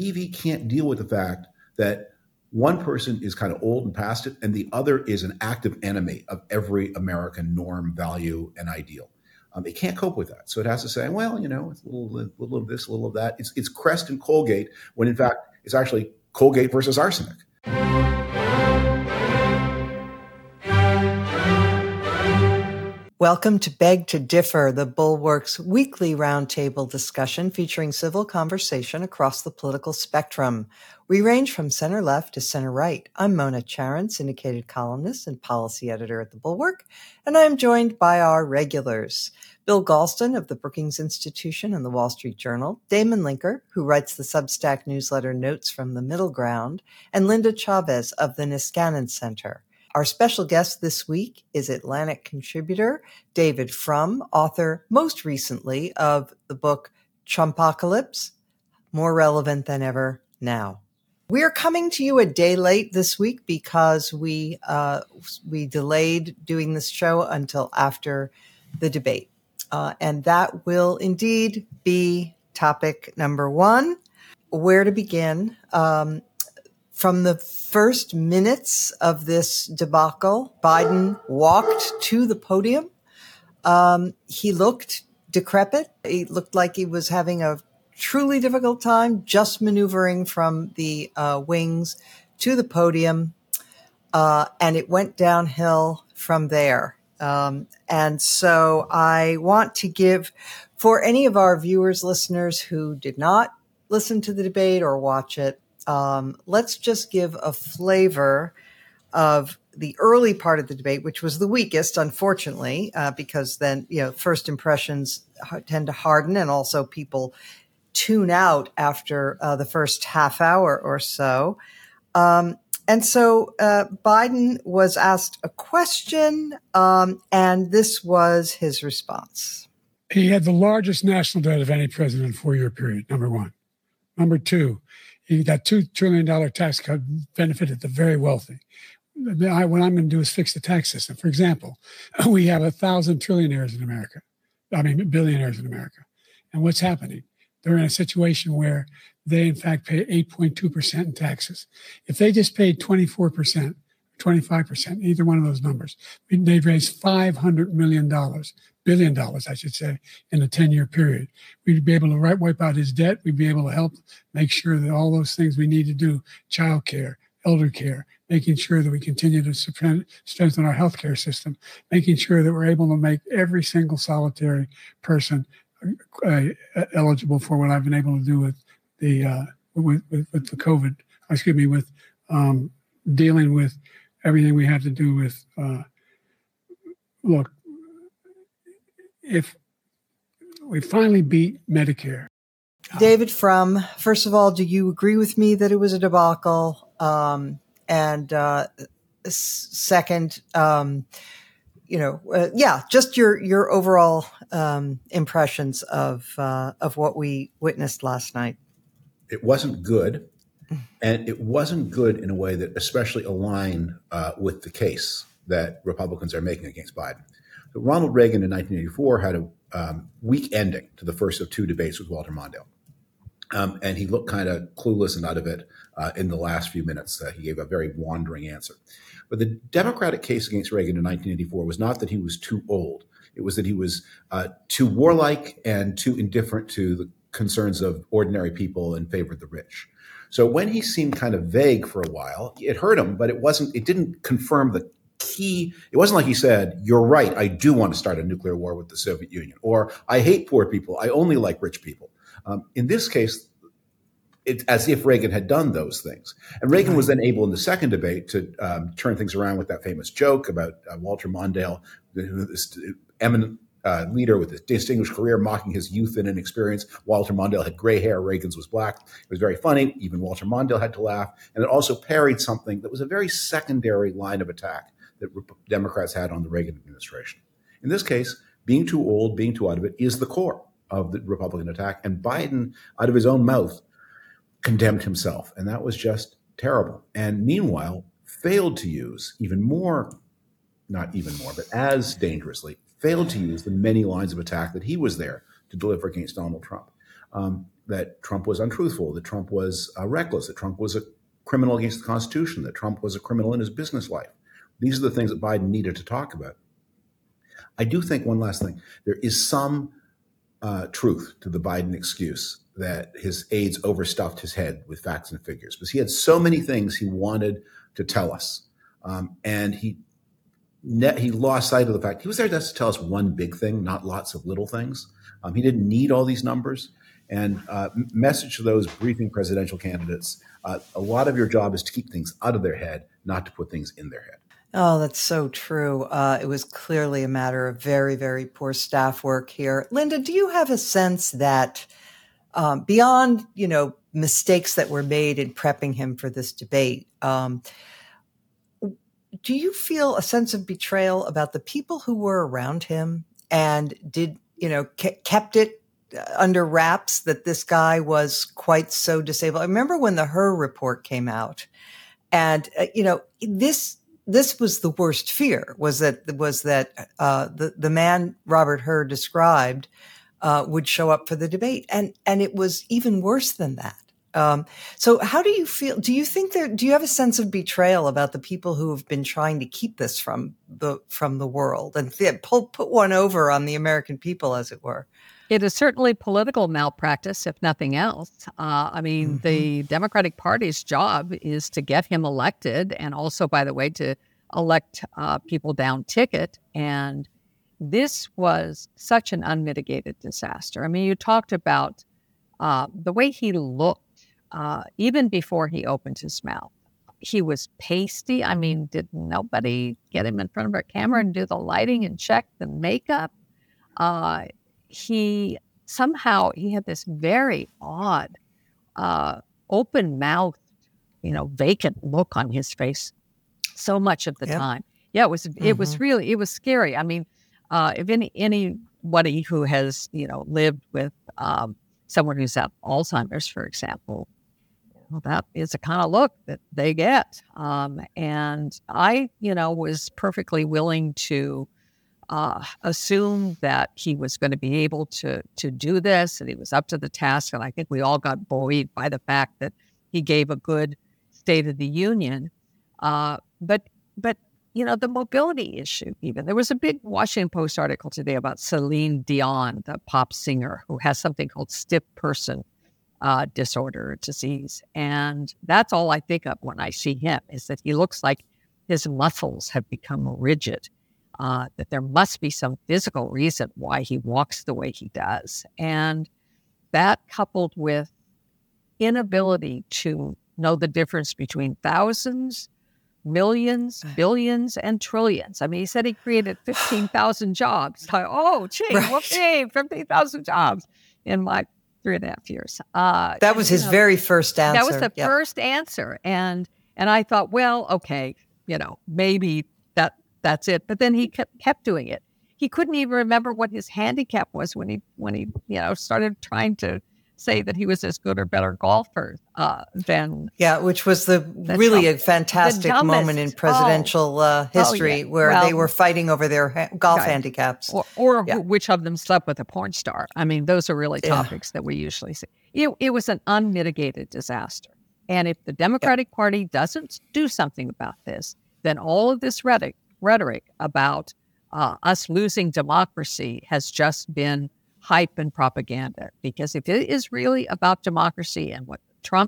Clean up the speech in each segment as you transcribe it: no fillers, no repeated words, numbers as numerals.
TV can't deal with the fact that one person is kind of old and past it, and the other is an active enemy of every American norm, value, and ideal. It can't cope with that. So it has to say, well, it's a little of this, a little of that. It's Crest and Colgate, when in fact it's actually Colgate versus arsenic. Welcome to Beg to Differ, the Bulwark's weekly roundtable discussion featuring civil conversation across the political spectrum. We range from center-left to center-right. I'm Mona Charen, syndicated columnist and policy editor at the Bulwark, and I'm joined by our regulars. Bill Galston of the Brookings Institution and the Wall Street Journal, Damon Linker, who writes the Substack newsletter Notes from the Middle Ground, and Linda Chavez of the Niskanen Center. Our special guest this week is Atlantic contributor David Frum, author most recently of the book Trumpocalypse, More Relevant Than Ever Now. We are coming to you a day late this week because we delayed doing this show until after the debate. And that will indeed be topic number one. Where to begin? From the first minutes of this debacle, Biden walked to the podium. He looked decrepit. He looked like he was having a truly difficult time just maneuvering from the wings to the podium. And it went downhill from there. And so I want to give, for any of our viewers, listeners who did not listen to the debate or watch it, let's just give a flavor of the early part of the debate, which was the weakest, unfortunately, because then, first impressions tend to harden and also people tune out after the first half hour or so. And so Biden was asked a question, and this was his response. He had the largest national debt of any president in a 4-year period, number one. Number two, that $2 trillion tax cut benefited the very wealthy. What I'm going to do is fix the tax system. For example, we have 1,000 billionaires in America. And what's happening? They're in a situation where they, in fact, pay 8.2% in taxes. If they just paid 24%, 25%, either one of those numbers, they'd raise $500 billion, I should say, in a 10-year period. We'd be able to wipe out his debt. We'd be able to help make sure that all those things we need to do, child care, elder care, making sure that we continue to strengthen our healthcare system, making sure that we're able to make every single solitary person eligible for what I've been able to do with the with the COVID. With dealing with everything we have to do with. Look, if we finally beat Medicare. David Frum, first of all, do you agree with me that it was a debacle? And second, just your overall impressions of what we witnessed last night. It wasn't good, and it wasn't good in a way that especially aligned with the case that Republicans are making against Biden. So Ronald Reagan in 1984 had a weak ending to the first of two debates with Walter Mondale. And he looked kind of clueless and out of it in the last few minutes. He gave a very wandering answer. But the Democratic case against Reagan in 1984 was not that he was too old. It was that he was too warlike and too indifferent to the concerns of ordinary people and favored the rich. So when he seemed kind of vague for a while, it hurt him, but it didn't confirm the key. It wasn't like he said, "You're right, I do want to start a nuclear war with the Soviet Union," or "I hate poor people, I only like rich people." In this case, it's as if Reagan had done those things. And Reagan was then able in the second debate to turn things around with that famous joke about Walter Mondale, this eminent leader with a distinguished career, mocking his youth and inexperience. Walter Mondale had gray hair, Reagan's was black. It was very funny. Even Walter Mondale had to laugh. And it also parried something that was a very secondary line of attack that Democrats had on the Reagan administration. In this case, being too old, being too out of it is the core of the Republican attack. And Biden, out of his own mouth, condemned himself. And that was just terrible. And meanwhile, failed to use not even more, but as dangerously, failed to use the many lines of attack that he was there to deliver against Donald Trump. that Trump was untruthful, that Trump was reckless, that Trump was a criminal against the Constitution, that Trump was a criminal in his business life. These are the things that Biden needed to talk about. I do think one last thing. There is some truth to the Biden excuse that his aides overstuffed his head with facts and figures, because he had so many things he wanted to tell us. And he lost sight of the fact he was there just to tell us one big thing, not lots of little things. He didn't need all these numbers. And message to those briefing presidential candidates, a lot of your job is to keep things out of their head, not to put things in their head. Oh, that's so true. It was clearly a matter of very, very poor staff work here. Linda, do you have a sense that beyond, mistakes that were made in prepping him for this debate, do you feel a sense of betrayal about the people who were around him and kept it under wraps that this guy was quite so disabled? I remember when the Hur report came out, and this was the worst fear, was that the man Robert Hur described would show up for the debate, and it was even worse than that. So how do you feel? Do you think do you have a sense of betrayal about the people who have been trying to keep this from the world and put one over on the American people, as it were? It is certainly political malpractice, if nothing else. The Democratic Party's job is to get him elected, and also, by the way, to elect people down ticket. And this was such an unmitigated disaster. I mean, you talked about the way he looked, even before he opened his mouth. He was pasty. I mean, did nobody get him in front of a camera and do the lighting and check the makeup? He had this very odd, open-mouthed, vacant look on his face so much of the time. Yeah, it was scary. I mean, if anybody who has, lived with someone who's had Alzheimer's, for example, that is the kind of look that they get. And I, was perfectly willing to assume that he was going to be able to do this, and he was up to the task. And I think we all got buoyed by the fact that he gave a good State of the Union. But the mobility issue, even. There was a big Washington Post article today about Celine Dion, the pop singer, who has something called stiff person disorder or disease. And that's all I think of when I see him, is that he looks like his muscles have become rigid, that there must be some physical reason why he walks the way he does. And that, coupled with inability to know the difference between thousands, millions, billions, and trillions. I mean, he said he created 15,000 jobs. Like, whoopsie, 15,000 jobs in my 3.5 years. That was his very first answer. That was the first answer. And I thought, well, okay, maybe that's it. But then he kept doing it. He couldn't even remember what his handicap was when he started trying to say that he was as good or better golfer than... Yeah, which was really a fantastic moment in presidential history where they were fighting over their golf handicaps. Or which of them slept with a porn star. I mean, those are really topics that we usually see. It was an unmitigated disaster. And if the Democratic Party doesn't do something about this, then all of this rhetoric about us losing democracy has just been hype and propaganda. Because if it is really about democracy and what Trump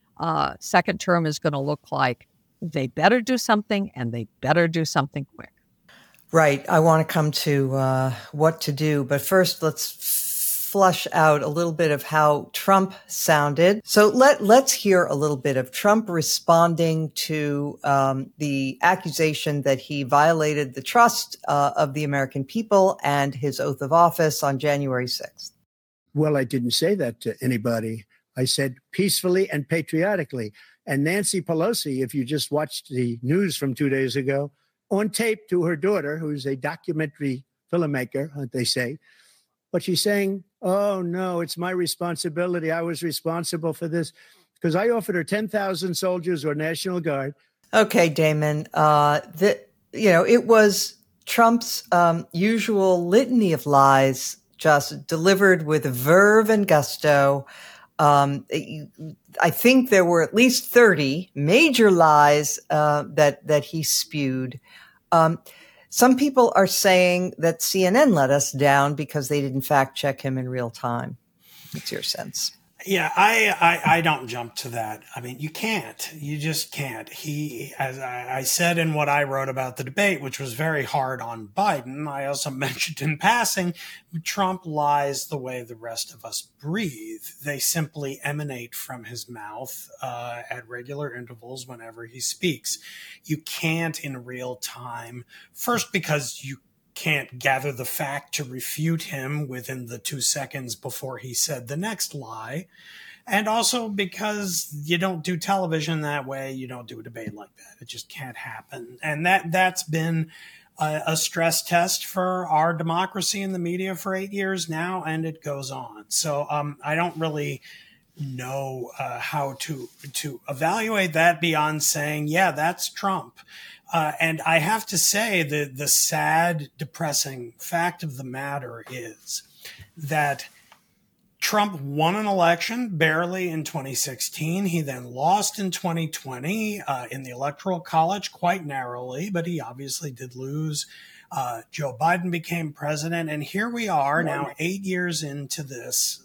second term is going to look like, they better do something, and they better do something quick. Right. I want to come to what to do. But first, let's flush out a little bit of how Trump sounded. So let's hear a little bit of Trump responding to the accusation that he violated the trust of the American people and his oath of office on January 6th. Well, I didn't say that to anybody. I said peacefully and patriotically. And Nancy Pelosi, if you just watched the news from 2 days ago, on tape to her daughter, who's a documentary filmmaker, they say, but she's saying, oh, no, it's my responsibility. I was responsible for this because I offered her 10,000 soldiers or National Guard. Okay, Damon. It was Trump's usual litany of lies, just delivered with verve and gusto. I think there were at least 30 major lies that he spewed. Some people are saying that CNN let us down because they didn't fact check him in real time. What's your sense? Yeah, I don't jump to that. I mean, you can't. You just can't. He, as I said in what I wrote about the debate, which was very hard on Biden, I also mentioned in passing, Trump lies the way the rest of us breathe. They simply emanate from his mouth at regular intervals whenever he speaks. You can't in real time, first because you can't gather the fact to refute him within the 2 seconds before he said the next lie. And also because you don't do television that way, you don't do a debate like that. It just can't happen. And that's been a stress test for our democracy and the media for 8 years now, and it goes on. So I don't really know how to evaluate that beyond saying, yeah, that's Trump. And I have to say the sad, depressing fact of the matter is that Trump won an election barely in 2016. He then lost in 2020 in the Electoral College quite narrowly, but he obviously did lose. Joe Biden became president. And here we are now 8 years into this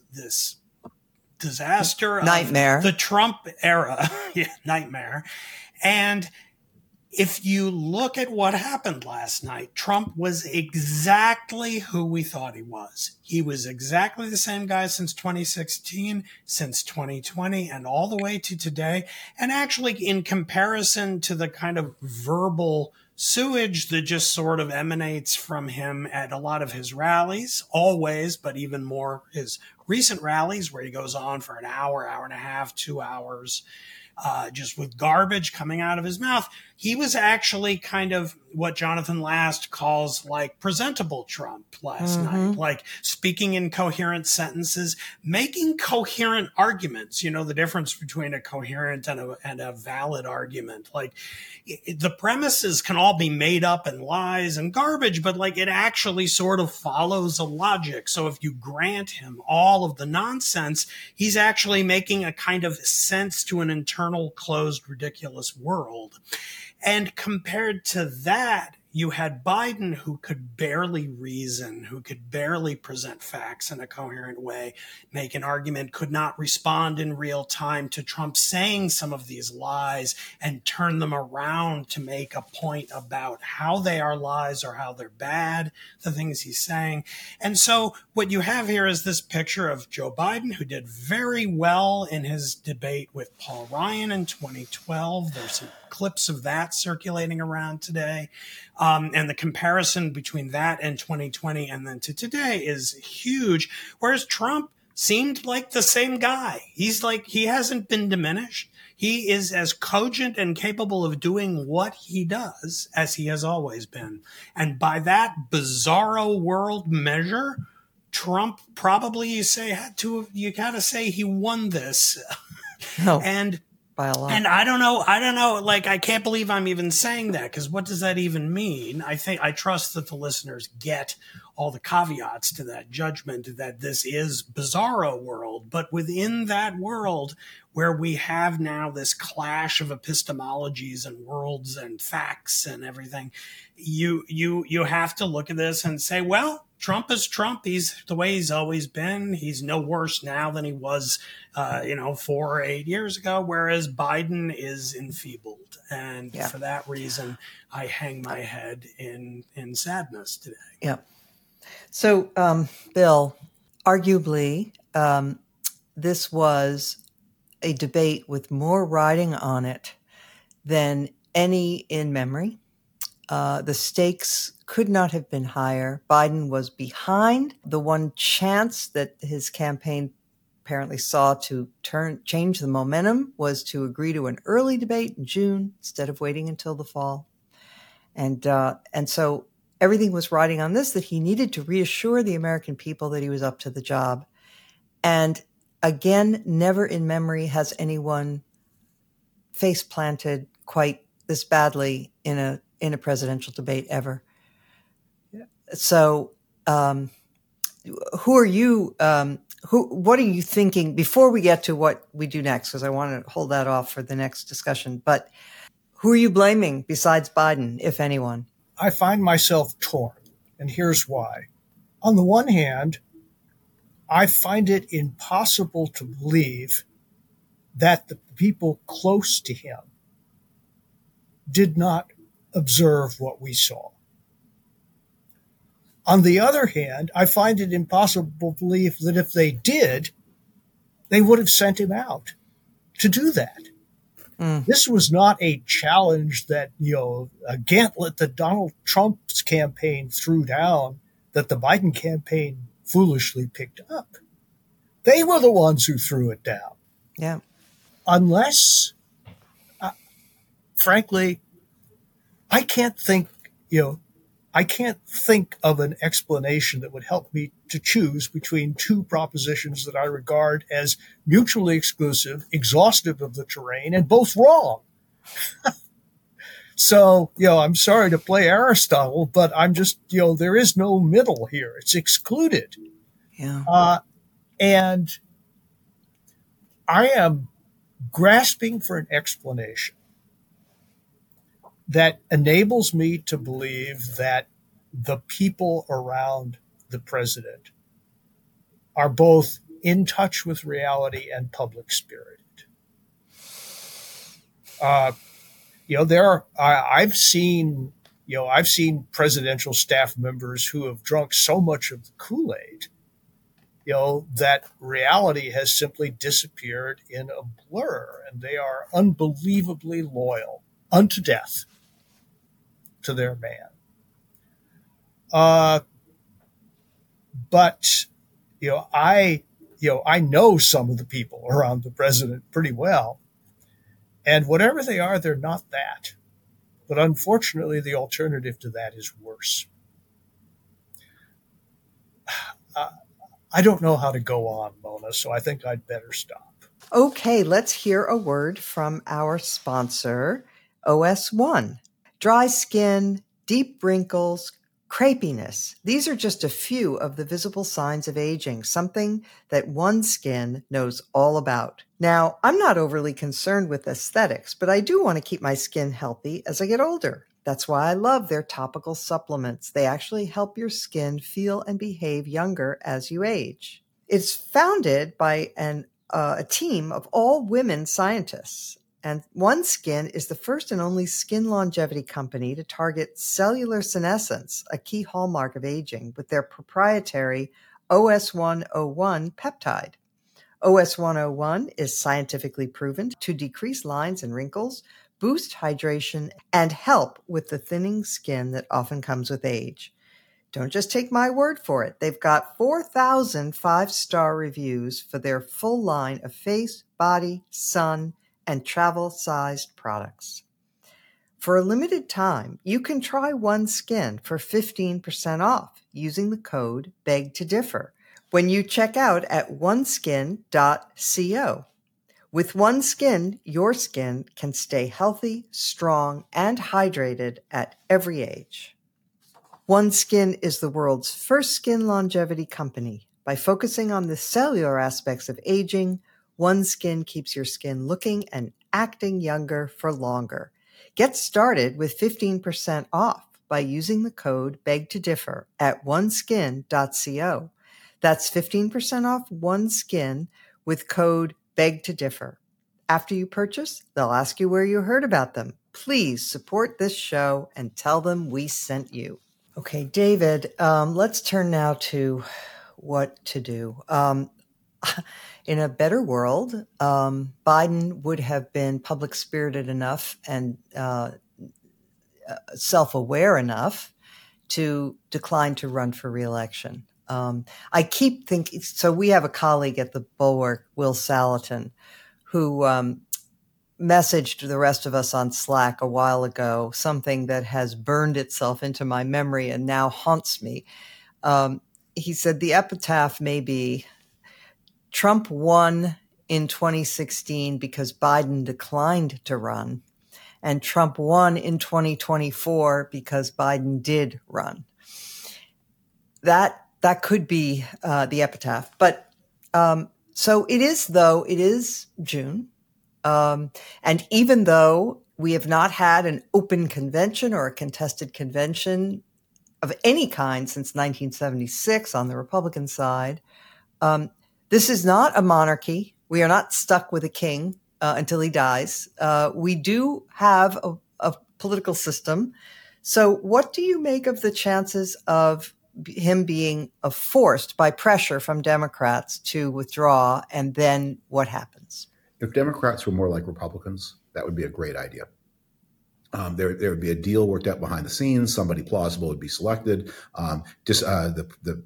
disaster nightmare, of the Trump era. Yeah, nightmare. And if you look at what happened last night, Trump was exactly who we thought he was. He was exactly the same guy since 2016, since 2020, and all the way to today. And actually, in comparison to the kind of verbal sewage that just sort of emanates from him at a lot of his rallies, always, but even more his recent rallies where he goes on for an hour, hour and a half, 2 hours, just with garbage coming out of his mouth. He was actually kind of what Jonathan Last calls like presentable Trump last night, like speaking in coherent sentences, making coherent arguments. You know, the difference between a coherent and a valid argument. Like the premises can all be made up and lies and garbage, but like it actually sort of follows a logic. So if you grant him all of the nonsense, he's actually making a kind of sense to an internal, closed, ridiculous world. And compared to that, you had Biden, who could barely reason, who could barely present facts in a coherent way, make an argument, could not respond in real time to Trump saying some of these lies and turn them around to make a point about how they are lies or how they're bad, the things he's saying. And so what you have here is this picture of Joe Biden, who did very well in his debate with Paul Ryan in 2012. There's some clips of that circulating around today. And the comparison between that and 2020 and then to today is huge. Whereas Trump seemed like the same guy. He's like, he hasn't been diminished. He is as cogent and capable of doing what he does as he has always been. And by that bizarro world measure, Trump probably, you gotta say he won this. No. And by a lot. And I don't know, like, I can't believe I'm even saying that, because what does that even mean? I trust that the listeners get all the caveats to that judgment, that this is bizarro world. But within that world, where we have now this clash of epistemologies and worlds and facts and everything, you have to look at this and say, well, Trump is Trump. He's the way he's always been. He's no worse now than he was, 4 or 8 years ago, whereas Biden is enfeebled. And for that reason, I hang my head in sadness today. Yeah. So, Bill, arguably, this was a debate with more riding on it than any in memory. The stakes could not have been higher. Biden was behind. The one chance that his campaign apparently saw to change the momentum was to agree to an early debate in June instead of waiting until the fall. And so everything was riding on this, that he needed to reassure the American people that he was up to the job. And again, never in memory has anyone face planted quite this badly in a presidential debate ever. So, who are you What are you thinking before we get to what we do next? Because I want to hold that off for the next discussion. But who are you blaming besides Biden, if anyone? I find myself torn, and here's why. On the one hand, I find it impossible to believe that the people close to him did not observe what we saw. On the other hand, I find it impossible to believe that if they did, they would have sent him out to do that. This was not a challenge that, a gauntlet that Donald Trump's campaign threw down that the Biden campaign foolishly picked up. They were the ones who threw it down. Yeah. Unless, frankly, I can't think of an explanation that would help me to choose between two propositions that I regard as mutually exclusive, exhaustive of the terrain, and both wrong. So, I'm sorry to play Aristotle, but I'm just, there is no middle here. It's excluded. Yeah. And I am grasping for an explanation that enables me to believe that the people around the president are both in touch with reality and public spirited. I've seen presidential staff members who have drunk so much of the Kool-Aid, that reality has simply disappeared in a blur, and they are unbelievably loyal unto death to their man. But I know some of the people around the president pretty well, and whatever they are, they're not that. But unfortunately, the alternative to that is worse. I don't know how to go on, Mona, so I think I'd better stop. Okay, let's hear a word from our sponsor, OS1. Dry skin, deep wrinkles, crepiness. These are just a few of the visible signs of aging, something that OneSkin knows all about. Now, I'm not overly concerned with aesthetics, but I do want to keep my skin healthy as I get older. That's why I love their topical supplements. They actually help your skin feel and behave younger as you age. It's founded by a team of all women scientists. And OneSkin is the first and only skin longevity company to target cellular senescence, a key hallmark of aging, with their proprietary OS101 peptide. OS101 is scientifically proven to decrease lines and wrinkles, boost hydration, and help with the thinning skin that often comes with age. Don't just take my word for it. They've got 4,000 5-star reviews for their full line of face, body, sun, and travel-sized products. For a limited time, you can try OneSkin for 15% off using the code BEGTODIFFER when you check out at oneskin.co. With OneSkin, your skin can stay healthy, strong, and hydrated at every age. OneSkin is the world's first skin longevity company. By focusing on the cellular aspects of aging, OneSkin keeps your skin looking and acting younger for longer. Get started with 15% off by using the code BEGTODIFFER at oneskin.co. That's 15% off OneSkin with code BEGTODIFFER. After you purchase, they'll ask you where you heard about them. Please support this show and tell them we sent you. Okay, David, let's turn now to what to do. In a better world, Biden would have been public-spirited enough and self-aware enough to decline to run for re-election. I keep thinking, so we have a colleague at the Bulwark, Will Salatin, who messaged the rest of us on Slack a while ago, something that has burned itself into my memory and now haunts me. He said the epitaph may be, Trump won in 2016 because Biden declined to run, and Trump won in 2024 because Biden did run. That could be the epitaph. But So it is June. And even though we have not had an open convention or a contested convention of any kind since 1976 on the Republican side, this is not a monarchy. We are not stuck with a king until he dies. We do have a political system. So what do you make of the chances of him being forced by pressure from Democrats to withdraw, and then what happens? If Democrats were more like Republicans, that would be a great idea. There would be a deal worked out behind the scenes. Somebody plausible would be selected. The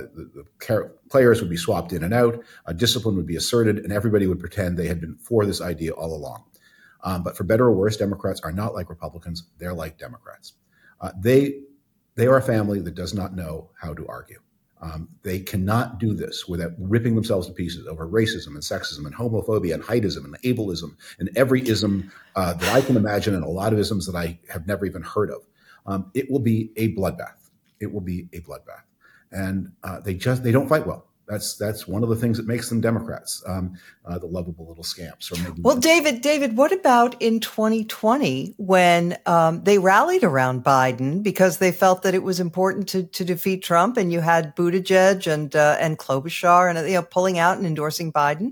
players would be swapped in and out. Discipline would be asserted, and everybody would pretend they had been for this idea all along. But for better or worse, Democrats are not like Republicans. They're like Democrats. They are a family that does not know how to argue. They cannot do this without ripping themselves to pieces over racism and sexism and homophobia and heightism and ableism and every ism that I can imagine, and a lot of isms that I have never even heard of. It will be a bloodbath. It will be a bloodbath. And they don't fight well. That's one of the things that makes them Democrats, the lovable little scamps. Or maybe David, what about in 2020 when they rallied around Biden because they felt that it was important to defeat Trump, and you had Buttigieg and Klobuchar and pulling out and endorsing Biden?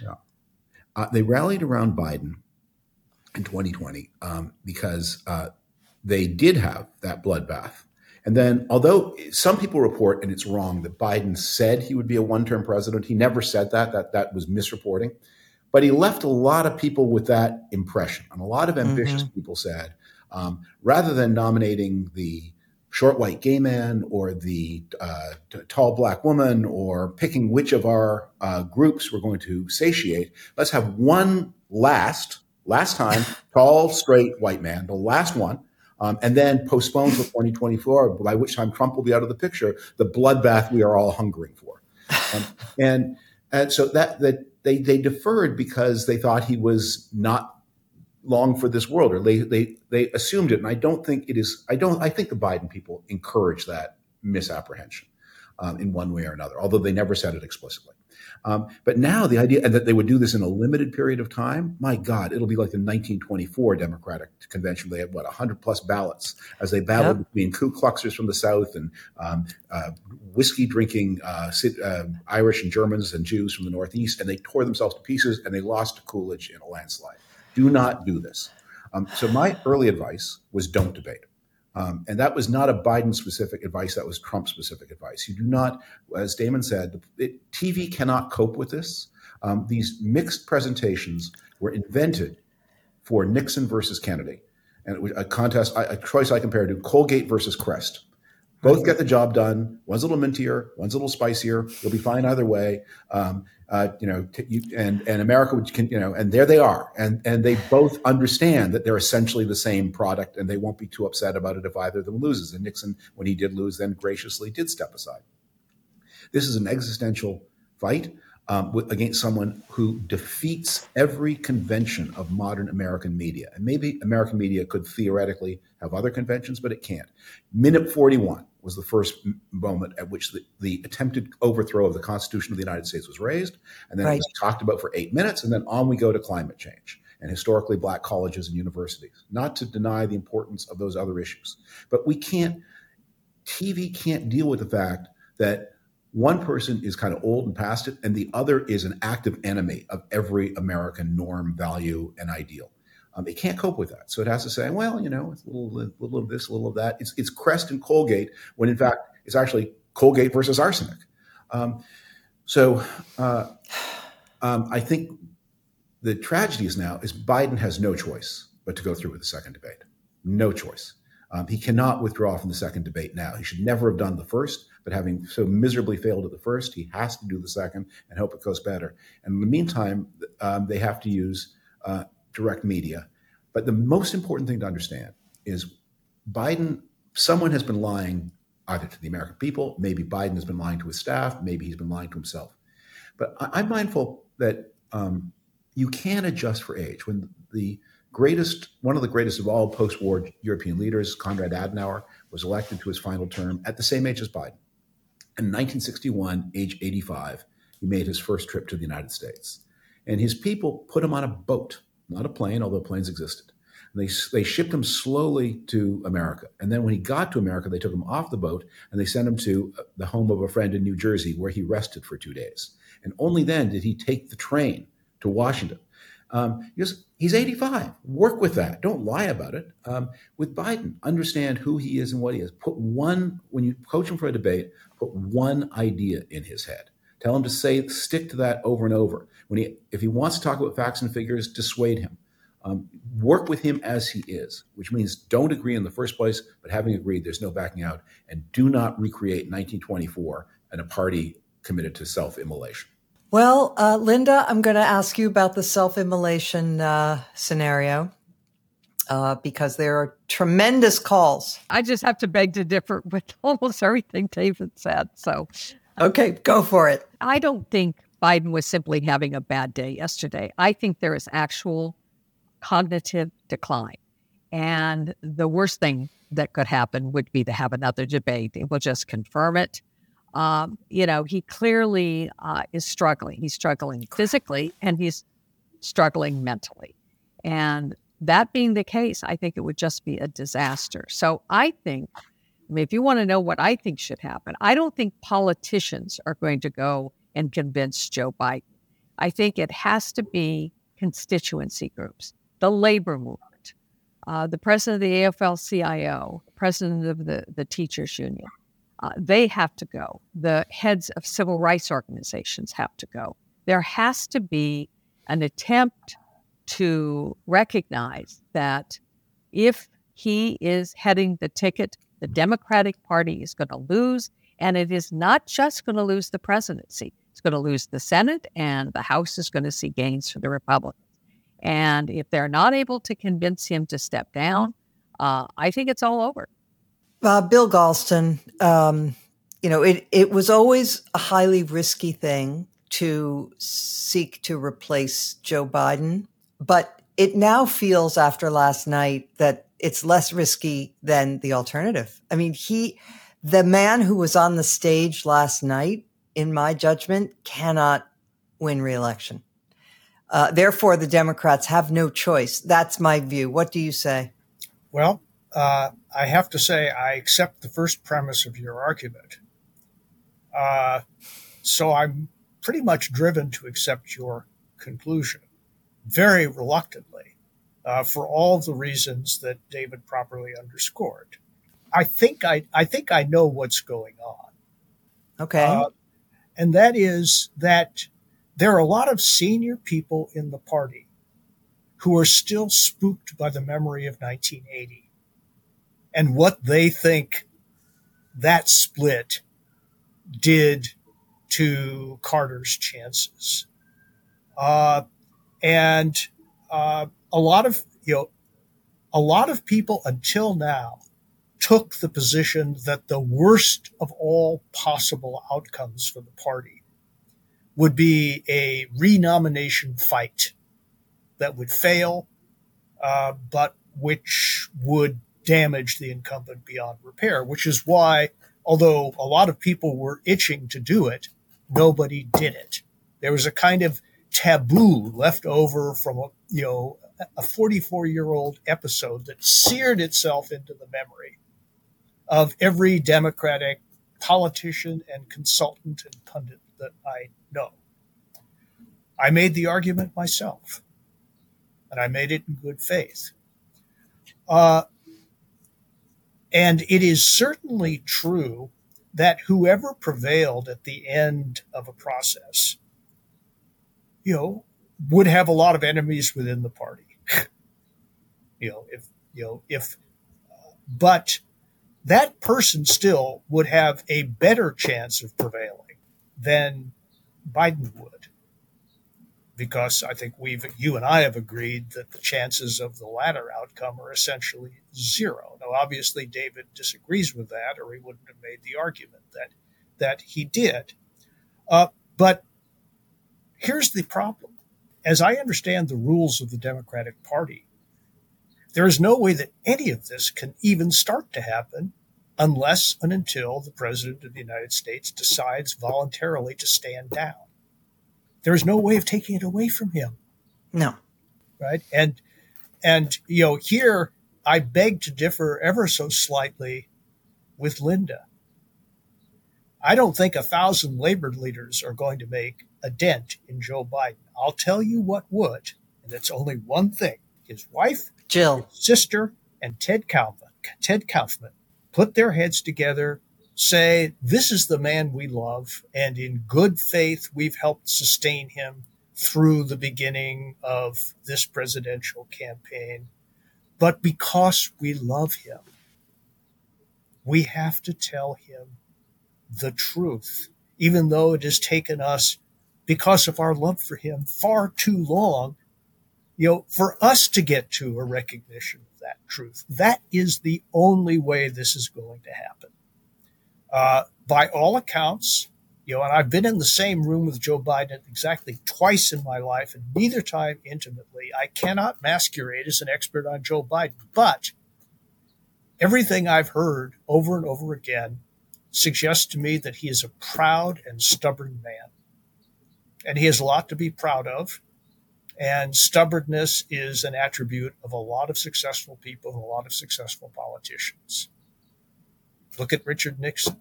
Yeah, they rallied around Biden in 2020 because they did have that bloodbath. And then, although some people report, and it's wrong, that Biden said he would be a one-term president, he never said that. That was misreporting. But he left a lot of people with that impression. And a lot of ambitious people said, rather than nominating the short white gay man or the tall black woman or picking which of our groups we're going to satiate, let's have one last time tall, straight white man, the last one. And then postpone to 2024, by which time Trump will be out of the picture, the bloodbath we are all hungering for. And so that they deferred because they thought he was not long for this world, or they assumed it. And I don't think it is. I think the Biden people encourage that misapprehension in one way or another, although they never said it explicitly. But now the idea that they would do this in a limited period of time, my God, it'll be like the 1924 Democratic Convention. They had 100 plus ballots as they battled between Ku Kluxers from the South and whiskey drinking Irish and Germans and Jews from the Northeast, and they tore themselves to pieces and they lost to Coolidge in a landslide. Do not do this. So my early advice was don't debate. And that was not a Biden-specific advice. That was Trump-specific advice. You do not, as Damon said, TV cannot cope with this. These mixed presentations were invented for Nixon versus Kennedy. And it was a contest, a choice I compared to Colgate versus Crest. Both get the job done. One's a little mintier, one's a little spicier. You'll be fine either way. And America, and there they are. And they both understand that they're essentially the same product, and they won't be too upset about it if either of them loses. And Nixon, when he did lose, then graciously did step aside. This is an existential fight against someone who defeats every convention of modern American media. And maybe American media could theoretically have other conventions, but it can't. Minute 41 was the first moment at which the attempted overthrow of the Constitution of the United States was raised. And then it was talked about for 8 minutes. And then on we go to climate change and historically black colleges and universities. Not to deny the importance of those other issues. But TV can't deal with the fact that one person is kind of old and past it, and the other is an active enemy of every American norm, value, and ideal. It can't cope with that. So it has to say, well, it's a little of this, a little of that. It's Crest and Colgate, when in fact it's actually Colgate versus arsenic. I think the tragedy is now is Biden has no choice but to go through with the second debate. No choice. He cannot withdraw from the second debate now. He should never have done the first, but having so miserably failed at the first, he has to do the second and hope it goes better. And in the meantime, they have to use direct media. But the most important thing to understand is someone has been lying either to the American people, maybe Biden has been lying to his staff, maybe he's been lying to himself. But I'm mindful that you can adjust for age. When one of the greatest of all post-war European leaders, Konrad Adenauer, was elected to his final term at the same age as Biden. In 1961, age 85, he made his first trip to the United States. And his people put him on a boat, not a plane, although planes existed. And they shipped him slowly to America. And then when he got to America, they took him off the boat and they sent him to the home of a friend in New Jersey, where he rested for 2 days. And only then did he take the train to Washington. He's 85. Work with that. Don't lie about it. With Biden, understand who he is and what he is. When you coach him for a debate, put one idea in his head. Tell him to stick to that over and over. If he wants to talk about facts and figures, dissuade him. Work with him as he is, which means don't agree in the first place, but having agreed, there's no backing out. And do not recreate 1924 and a party committed to self-immolation. Well, Linda, I'm going to ask you about the self-immolation scenario because there are tremendous calls. I just have to beg to differ with almost everything David said. So, okay, go for it. I don't think Biden was simply having a bad day yesterday. I think there is actual cognitive decline. And the worst thing that could happen would be to have another debate. It will just confirm it. He clearly is struggling. He's struggling physically and he's struggling mentally. And that being the case, I think it would just be a disaster. So if you want to know what I think should happen, I don't think politicians are going to go and convince Joe Biden. I think it has to be constituency groups, the labor movement, the president of the AFL-CIO, president of the teachers union. They have to go. The heads of civil rights organizations have to go. There has to be an attempt to recognize that if he is heading the ticket, the Democratic Party is going to lose, and it is not just going to lose the presidency. It's going to lose the Senate, and the House is going to see gains for the Republicans. And if they're not able to convince him to step down, I think it's all over. Bill Galston, it was always a highly risky thing to seek to replace Joe Biden, but it now feels after last night that it's less risky than the alternative. I mean, the man who was on the stage last night, in my judgment, cannot win re-election. Therefore, the Democrats have no choice. That's my view. What do you say? Well, I have to say I accept the first premise of your argument. So I'm pretty much driven to accept your conclusion, very reluctantly, for all the reasons that David properly underscored. I think I know what's going on. Okay. And that is that there are a lot of senior people in the party who are still spooked by the memory of 1980 and what they think that split did to Carter's chances. And a lot of people until now took the position that the worst of all possible outcomes for the party would be a renomination fight that would fail, but which would damage the incumbent beyond repair, which is why, although a lot of people were itching to do it, nobody did it. There was a kind of taboo left over from a 44-year-old episode that seared itself into the memory of every Democratic politician and consultant and pundit that I know. I made the argument myself, and I made it in good faith. And it is certainly true that whoever prevailed at the end of a process, would have a lot of enemies within the party. But that person still would have a better chance of prevailing than Biden would. Because I think you and I have agreed that the chances of the latter outcome are essentially zero. Now, obviously, David disagrees with that, or he wouldn't have made the argument that he did. But here's the problem. As I understand the rules of the Democratic Party, there is no way that any of this can even start to happen unless and until the President of the United States decides voluntarily to stand down. There's no way of taking it away from him. No. Right. And here I beg to differ ever so slightly with Linda. I don't think 1,000 labor leaders are going to make a dent in Joe Biden. I'll tell you what would, and it's only one thing. His wife, Jill, his sister, and Ted Kaufman put their heads together, say, this is the man we love, and in good faith, we've helped sustain him through the beginning of this presidential campaign. But because we love him, we have to tell him the truth, even though it has taken us, because of our love for him, far too long, for us to get to a recognition of that truth. That is the only way this is going to happen. By all accounts, and I've been in the same room with Joe Biden exactly twice in my life, and neither time intimately. I cannot masquerade as an expert on Joe Biden, but everything I've heard over and over again suggests to me that he is a proud and stubborn man. And he has a lot to be proud of. And stubbornness is an attribute of a lot of successful people and a lot of successful politicians. Look at Richard Nixon.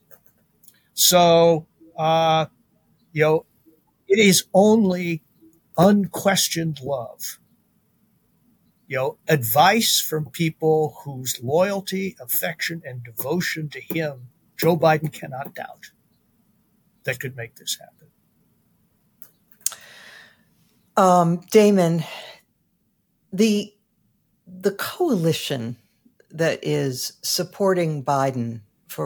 So, it is only unquestioned love. Advice from people whose loyalty, affection, and devotion to him Joe Biden cannot doubt, that could make this happen. Damon, the coalition that is supporting Biden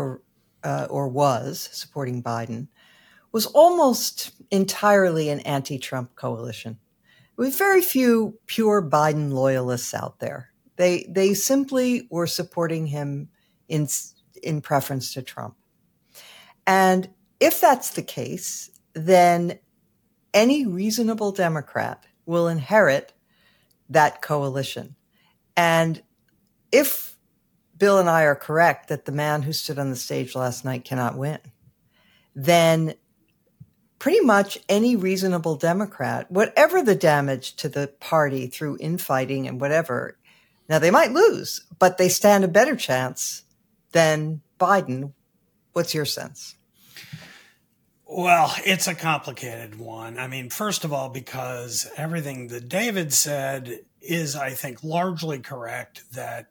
was supporting Biden was almost entirely an anti-Trump coalition, with very few pure Biden loyalists out there. They simply were supporting him in preference to Trump. And if that's the case, then any reasonable Democrat will inherit that coalition. And if Bill and I are correct that the man who stood on the stage last night cannot win, then pretty much any reasonable Democrat, whatever the damage to the party through infighting and whatever, now they might lose, but they stand a better chance than Biden. What's your sense? Well, it's a complicated one. I mean, first of all, because everything that David said is, I think, largely correct. That,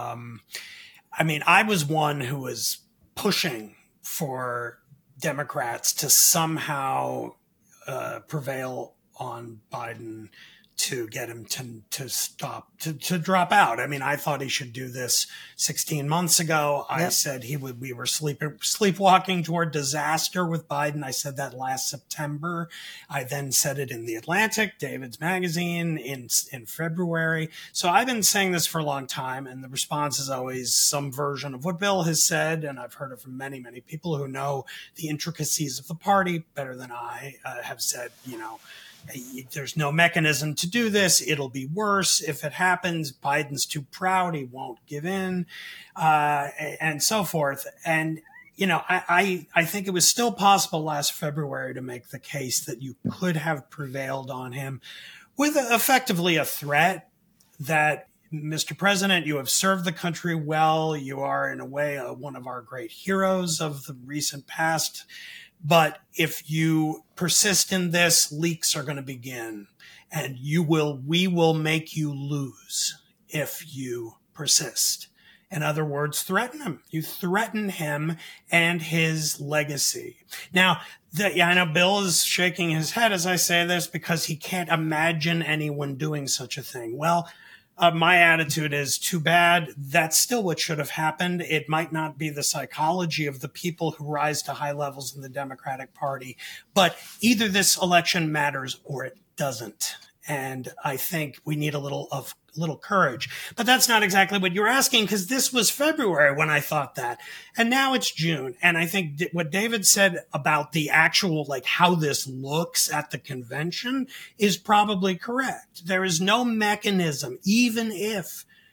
I was one who was pushing for Democrats to somehow prevail on Biden to get him to stop, to drop out. I mean, I thought he should do this 16 months ago. Yep. I said we were sleepwalking toward disaster with Biden. I said that last September. I then said it in The Atlantic, David's magazine, in February. So I've been saying this for a long time, and the response is always some version of what Bill has said. And I've heard it from many, many people who know the intricacies of the party better than I have said, there's no mechanism to do this. It'll be worse if it happens. Biden's too proud. He won't give in, and so forth. And, I think it was still possible last February to make the case that you could have prevailed on him with effectively a threat that, Mr. President, you have served the country well. You are, in a way, one of our great heroes of the recent past. But if you persist in this, leaks are going to begin, and we will make you lose if you persist. In other words, threaten him. You threaten him and his legacy. Now, I know Bill is shaking his head as I say this because he can't imagine anyone doing such a thing. Well, my attitude is too bad. That's still what should have happened. It might not be the psychology of the people who rise to high levels in the Democratic Party, but either this election matters or it doesn't. And I think we need a little courage. But that's not exactly what you're asking, because this was February when I thought that. And now it's June. And I think what David said about the actual, how this looks at the convention is probably correct. There is no mechanism, even if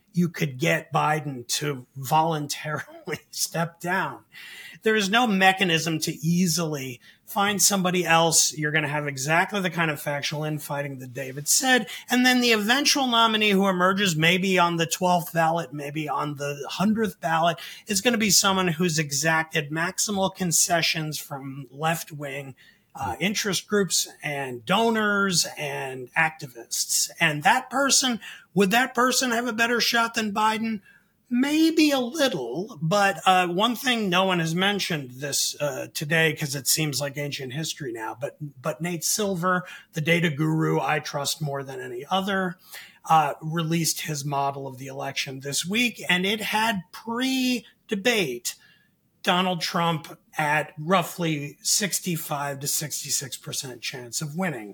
you could get Biden to voluntarily step down. There is no mechanism to easily find somebody else. You're going to have exactly the kind of factual infighting that David said. And then the eventual nominee who emerges, maybe on the 12th ballot, maybe on the 100th ballot, is going to be someone who's exacted maximal concessions from left-wing interest groups and donors and activists. And would that person have a better shot than Biden? Maybe a little, but one thing no one has mentioned this today, because it seems like ancient history now, but Nate Silver, the data guru I trust more than any other, released his model of the election this week, and it had pre-debate Donald Trump at roughly 65 to 66% chance of winning.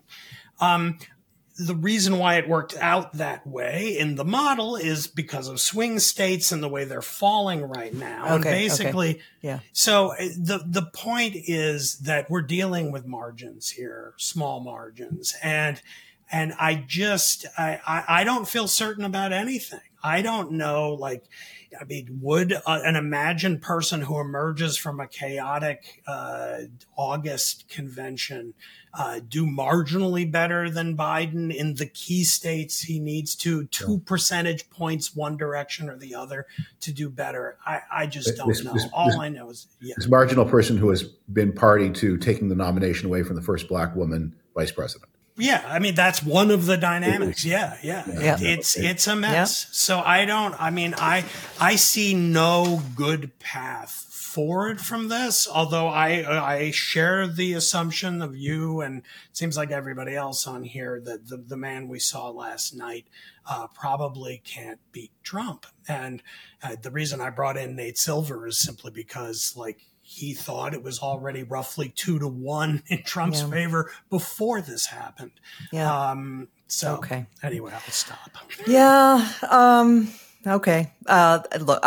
The reason why it worked out that way in the model is because of swing states and the way they're falling right now. Okay, and basically, okay. Yeah. So the point is that we're dealing with margins here, small margins. And I don't feel certain about anything. I don't know, would an imagined person who emerges from a chaotic August convention do marginally better than Biden in the key states he needs to 2 percentage points one direction or the other to do better? I just don't know. All I know is this marginal person who has been party to taking the nomination away from the first black woman vice president. Yeah, I mean, that's one of the dynamics. Yeah. It's a mess. Yeah. So I see no good path forward from this, although I share the assumption of you and it seems like everybody else on here that the man we saw last night probably can't beat Trump. And the reason I brought in Nate Silver is simply because, he thought it was already roughly 2-1 in Trump's favor before this happened. Yeah. Okay. Anyway, I'll stop. Yeah. Okay. Look,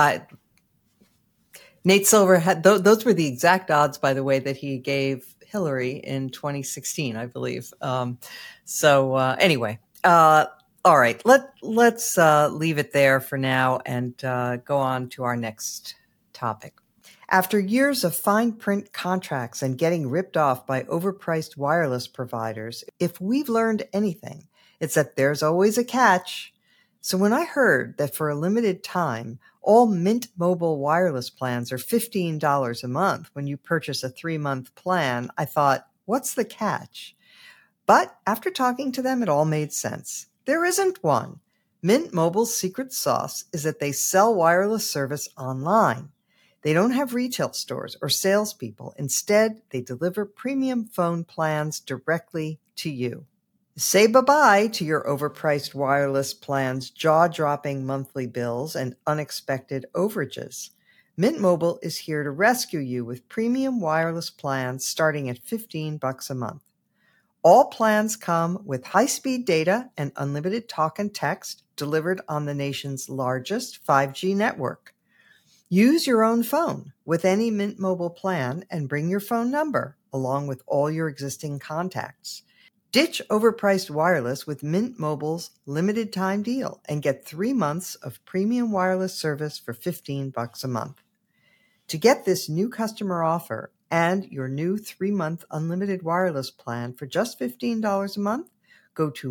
Nate Silver had those were the exact odds, by the way, that he gave Hillary in 2016, I believe. Anyway, all right. Let's leave it there for now and go on to our next topic. After years of fine print contracts and getting ripped off by overpriced wireless providers, if we've learned anything, it's that there's always a catch. So when I heard that for a limited time, all Mint Mobile wireless plans are $15 a month when you purchase a 3-month plan, I thought, what's the catch? But after talking to them, it all made sense. There isn't one. Mint Mobile's secret sauce is that they sell wireless service online. They don't have retail stores or salespeople. Instead, they deliver premium phone plans directly to you. Say bye-bye to your overpriced wireless plans, jaw-dropping monthly bills, and unexpected overages. Mint Mobile is here to rescue you with premium wireless plans starting at $15 a month. All plans come with high-speed data and unlimited talk and text delivered on the nation's largest 5G network. Use your own phone with any Mint Mobile plan and bring your phone number along with all your existing contacts. Ditch overpriced wireless with Mint Mobile's limited time deal and get 3 months of premium wireless service for $15 a month. To get this new customer offer and your new 3-month unlimited wireless plan for just $15 a month, go to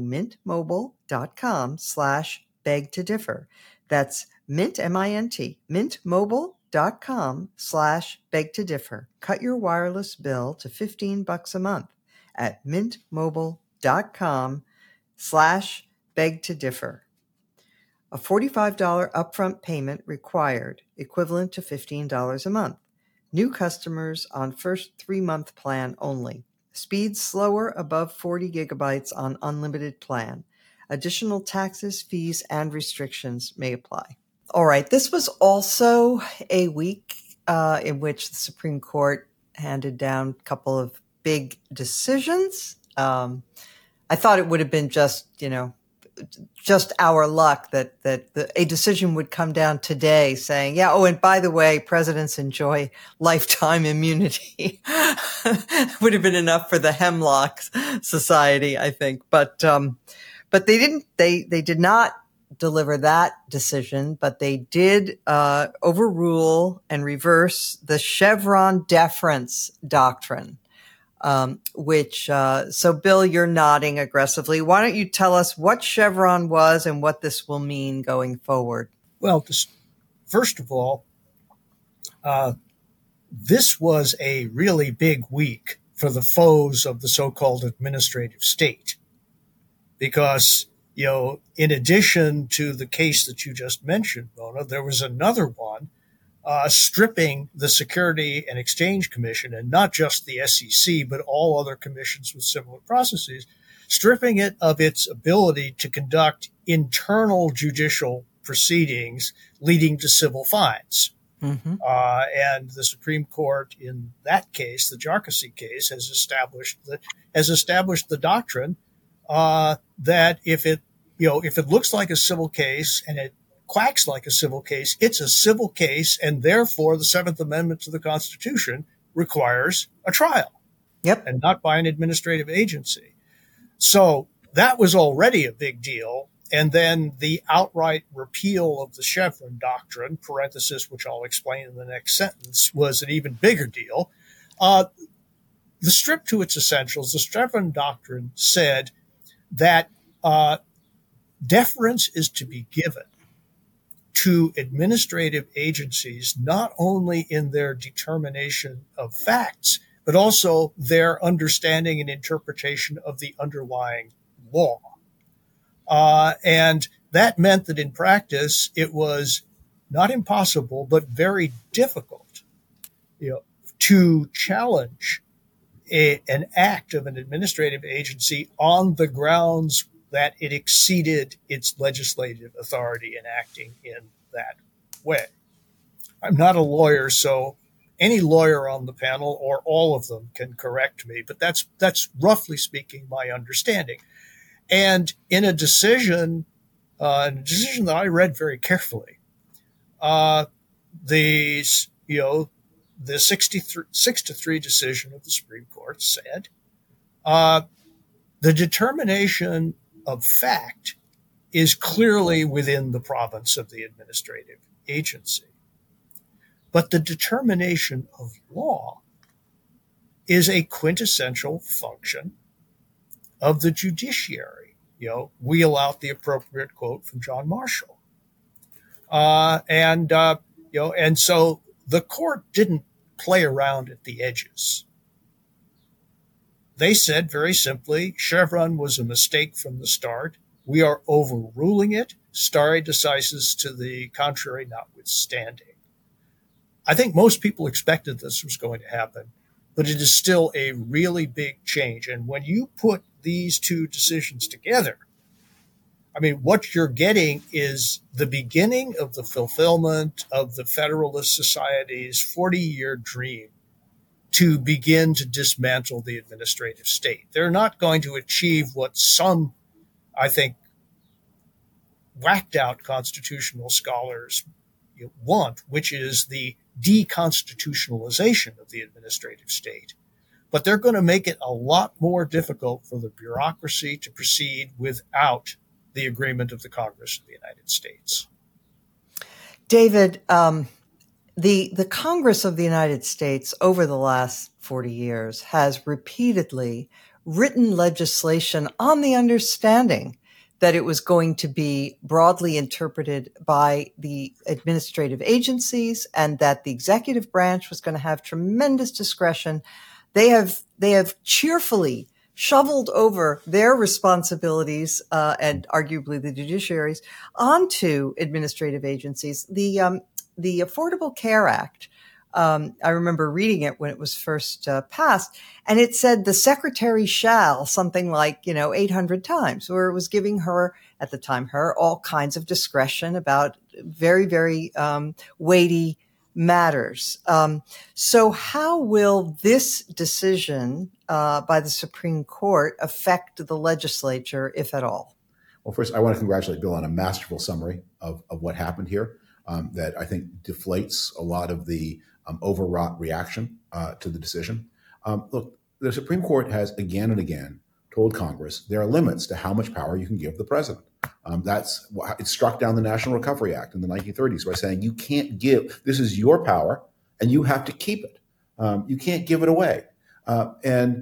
mintmobile.com/beg-to-differ. That's Mint, M-I-N-T, mintmobile.com/beg-to-differ. Cut your wireless bill to $15 a month at mintmobile.com/beg-to-differ. A $45 upfront payment required, equivalent to $15 a month. New customers on first 3-month plan only. Speed slower above 40 gigabytes on unlimited plan. Additional taxes, fees, and restrictions may apply. All right. This was also a week in which the Supreme Court handed down a couple of big decisions. I thought it would have been just our luck that a decision would come down today saying, and by the way, presidents enjoy lifetime immunity. Would have been enough for the Hemlock Society, I think. But they didn't. They did not deliver that decision, but they did overrule and reverse the Chevron deference doctrine, so Bill, you're nodding aggressively. Why don't you tell us what Chevron was and what this will mean going forward? Well, first of all, this was a really big week for the foes of the so-called administrative state, because, in addition to the case that you just mentioned, Mona, there was another one stripping the Security and Exchange Commission, and not just the SEC, but all other commissions with similar processes, stripping it of its ability to conduct internal judicial proceedings leading to civil fines. Mm-hmm. And the Supreme Court in that case, the Jarkissi case, has established the doctrine that if it looks like a civil case and it quacks like a civil case, it's a civil case, and therefore the Seventh Amendment to the Constitution requires a trial. Yep. And not by an administrative agency. So that was already a big deal. And then the outright repeal of the Chevron doctrine, parenthesis, which I'll explain in the next sentence, was an even bigger deal. The strip to its essentials, the Chevron doctrine said that deference is to be given to administrative agencies, not only in their determination of facts, but also their understanding and interpretation of the underlying law. And that meant that in practice, it was not impossible, but very difficult, to challenge an act of an administrative agency on the grounds that it exceeded its legislative authority in acting in that way. I'm not a lawyer, so any lawyer on the panel or all of them can correct me, but that's roughly speaking my understanding. And in a decision that I read very carefully, the 6-3 decision of the Supreme Court said the determination of fact is clearly within the province of the administrative agency. But the determination of law is a quintessential function of the judiciary. Wheel out the appropriate quote from John Marshall. And so the court didn't play around at the edges. They said very simply, Chevron was a mistake from the start. We are overruling it. Stare decisis to the contrary notwithstanding. I think most people expected this was going to happen, but it is still a really big change. And when you put these two decisions together, what you're getting is the beginning of the fulfillment of the Federalist Society's 40-year dream to begin to dismantle the administrative state. They're not going to achieve what some, I think, whacked out constitutional scholars want, which is the deconstitutionalization of the administrative state. But they're going to make it a lot more difficult for the bureaucracy to proceed without the agreement of the Congress of the United States. David, the Congress of the United States over the last 40 years has repeatedly written legislation on the understanding that it was going to be broadly interpreted by the administrative agencies and that the executive branch was going to have tremendous discretion. They have cheerfully shoveled over their responsibilities and arguably the judiciaries onto administrative agencies. The Affordable Care Act, I remember reading it when it was first passed, and it said the secretary shall something like 800 times, where it was giving her at the time all kinds of discretion about very, very weighty matters. So how will this decision by the Supreme Court affect the legislature, if at all? Well, first, I want to congratulate Bill on a masterful summary of what happened here that I think deflates a lot of the overwrought reaction to the decision. Look, the Supreme Court has again and again told Congress there are limits to how much power you can give the president. It struck down the National Recovery Act in the 1930s by saying you can't give, this is your power and you have to keep it. You can't give it away. And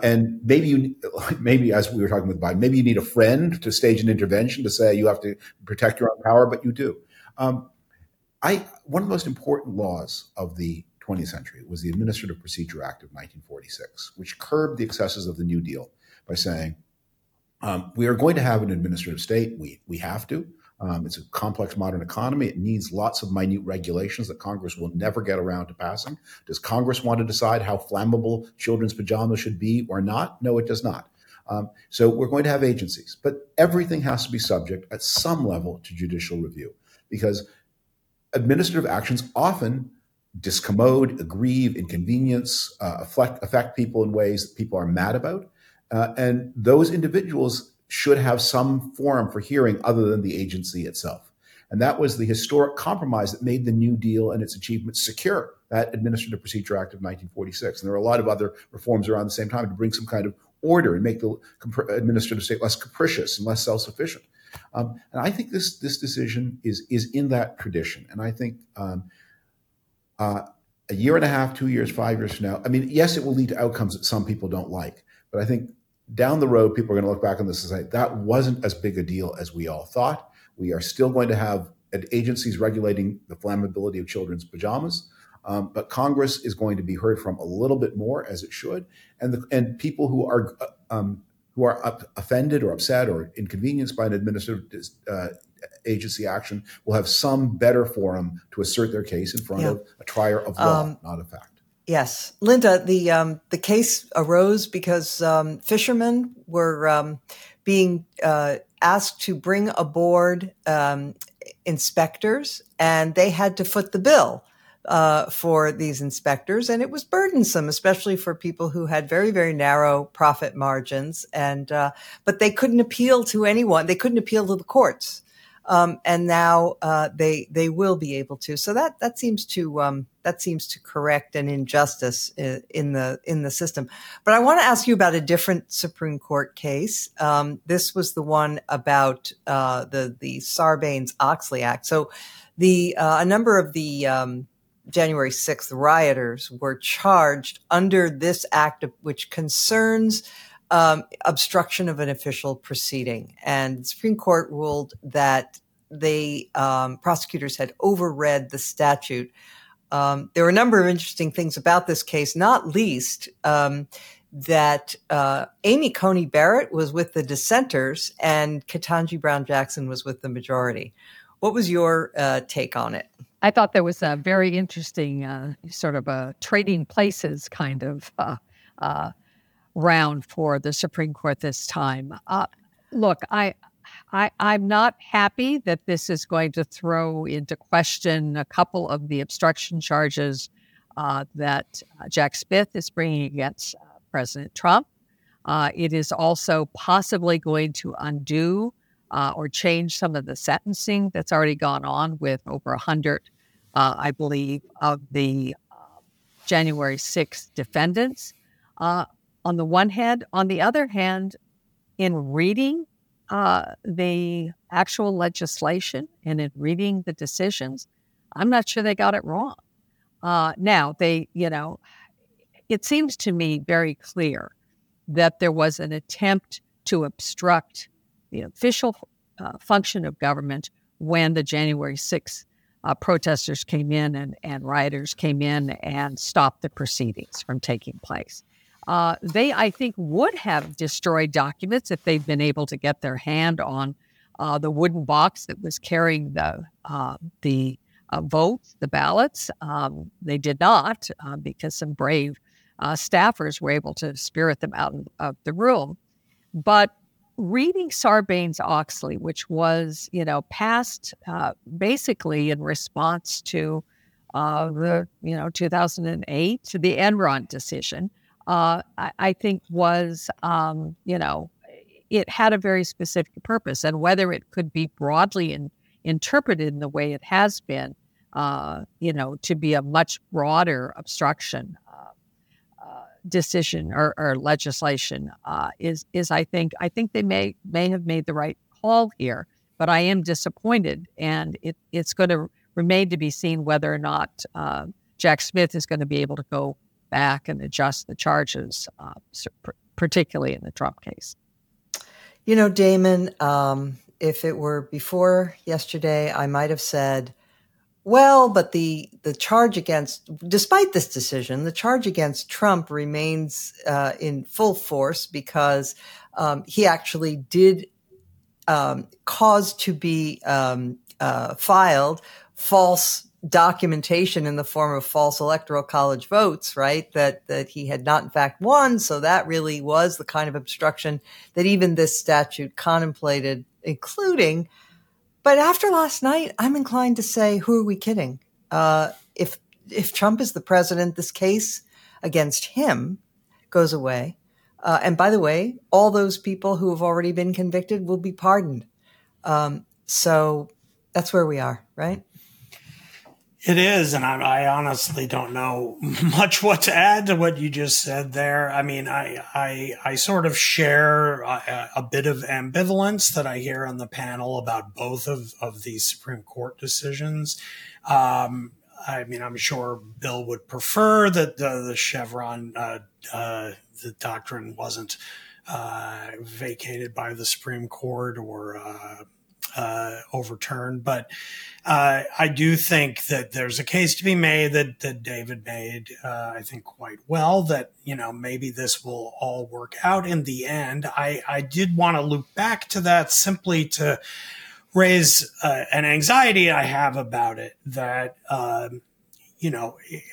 maybe as we were talking with Biden, maybe you need a friend to stage an intervention to say you have to protect your own power, but you do. One of the most important laws of the 20th century was the Administrative Procedure Act of 1946, which curbed the excesses of the New Deal by saying, we are going to have an administrative state. We have to. It's a complex modern economy. It needs lots of minute regulations that Congress will never get around to passing. Does Congress want to decide how flammable children's pajamas should be or not? No, it does not. So we're going to have agencies, but everything has to be subject at some level to judicial review, because administrative actions often discommode, aggrieve, inconvenience, affect people in ways that people are mad about. And those individuals should have some forum for hearing other than the agency itself. And that was the historic compromise that made the New Deal and its achievements secure, that Administrative Procedure Act of 1946. And there were a lot of other reforms around the same time to bring some kind of order and make the administrative state less capricious and less self-sufficient. And I think this decision is in that tradition. And I think a year and a half, 2 years, 5 years from now, I mean, yes, it will lead to outcomes that some people don't like, but I think down the road, people are going to look back on this and say, that wasn't as big a deal as we all thought. We are still going to have agencies regulating the flammability of children's pajamas, but Congress is going to be heard from a little bit more, as it should. And people who are offended or upset or inconvenienced by an administrative agency action will have some better forum to assert their case in front of a trier of law, not of fact. Yes. Linda, the case arose because fishermen were being asked to bring aboard inspectors, and they had to foot the bill for these inspectors. And it was burdensome, especially for people who had very, very narrow profit margins. But they couldn't appeal to anyone. They couldn't appeal to the courts. And now they will be able to. So that seems to correct an injustice in the system. But I want to ask you about a different Supreme Court case. This was the one about the Sarbanes-Oxley Act. So a number of the January 6th rioters were charged under this act, which concerns obstruction of an official proceeding. And the Supreme Court ruled that prosecutors had overread the statute. There were a number of interesting things about this case, not least that Amy Coney Barrett was with the dissenters and Ketanji Brown Jackson was with the majority. What was your take on it? I thought there was a very interesting sort of a trading places kind of round for the Supreme Court this time. Look, I'm not happy that this is going to throw into question a couple of the obstruction charges that Jack Smith is bringing against President Trump. It is also possibly going to undo or change some of the sentencing that's already gone on with over 100, I believe, of the January 6th defendants. On the one hand. On the other hand, in reading the actual legislation and in reading the decisions, I'm not sure they got it wrong. Now, it seems to me very clear that there was an attempt to obstruct the official function of government when the January 6th protesters came in and rioters came in and stopped the proceedings from taking place. They, I think, would have destroyed documents if they'd been able to get their hand on the wooden box that was carrying the votes, the ballots. They did not because some brave staffers were able to spirit them out of the room. But reading Sarbanes-Oxley, which was, passed basically in response to the 2008 to the Enron decision, I think was, it had a very specific purpose, and whether it could be broadly interpreted in the way it has been, to be a much broader obstruction decision or legislation is I think they may have made the right call here, but I am disappointed, and it's going to remain to be seen whether or not Jack Smith is going to be able to go back and adjust the charges, particularly in the Trump case. You know, Damon, if it were before yesterday, I might have said, well, but the charge despite this decision, the charge against Trump remains in full force because he actually did cause to be filed false documentation in the form of false electoral college votes, right? That he had not in fact won. So that really was the kind of obstruction that even this statute contemplated including. But after last night, I'm inclined to say, who are we kidding? If Trump is the president, this case against him goes away. And by the way, all those people who have already been convicted will be pardoned. So that's where we are, right? It is, and I honestly don't know much what to add to what you just said there. I mean, I sort of share a bit of ambivalence that I hear on the panel about both of these Supreme Court decisions. I mean, I'm sure Bill would prefer that the Chevron the doctrine wasn't vacated by the Supreme Court or overturned. But I do think that there's a case to be made that David made, I think quite well, that, you know, maybe this will all work out in the end. I did want to loop back to that simply to raise an anxiety I have about it, that, you know,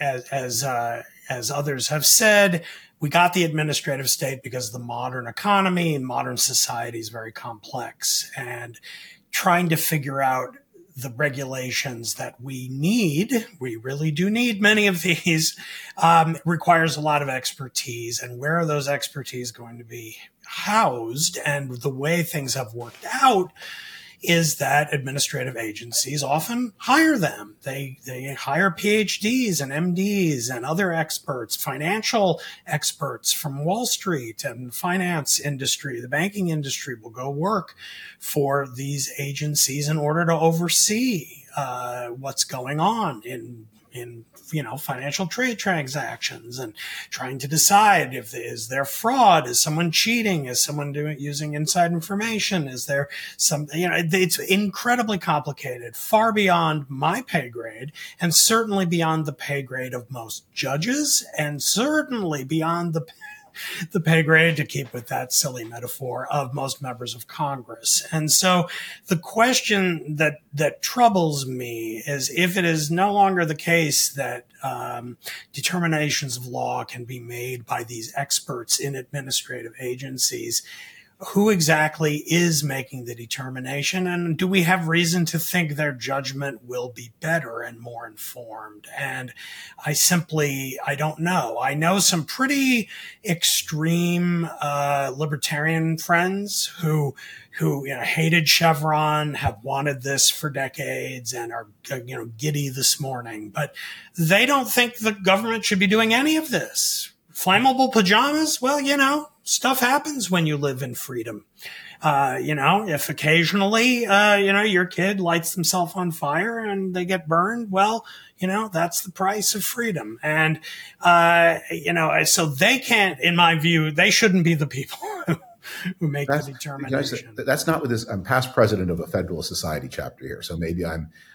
as others have said, we got the administrative state because the modern economy and modern society is very complex, and trying to figure out the regulations that we really do need many of these, requires a lot of expertise. And where are those expertise going to be housed? And the way things have worked out is that administrative agencies often hire them. They hire PhDs and MDs and other experts, financial experts from Wall Street and finance industry. The banking industry will go work for these agencies in order to oversee what's going on in you know, financial trade transactions, and trying to decide is there fraud? Is someone cheating? Is someone using inside information? Is there some, you know, it's incredibly complicated, far beyond my pay grade, and certainly beyond the pay grade of most judges, and certainly beyond the pay grade, to keep with that silly metaphor, of most members of Congress. And so the question that troubles me is, if it is no longer the case that determinations of law can be made by these experts in administrative agencies, who exactly is making the determination? And do we have reason to think their judgment will be better and more informed? And I don't know. I know some pretty extreme libertarian friends who you know, hated Chevron, have wanted this for decades, and are, you know, giddy this morning. But they don't think the government should be doing any of this. Flammable pajamas? Well, you know, stuff happens when you live in freedom. You know, if occasionally, you know, your kid lights themselves on fire and they get burned, well, you know, that's the price of freedom. And, you know, so they can't, in my view, they shouldn't be the people who make the determination. That's not with this. I'm past president of a Federalist Society chapter here, so maybe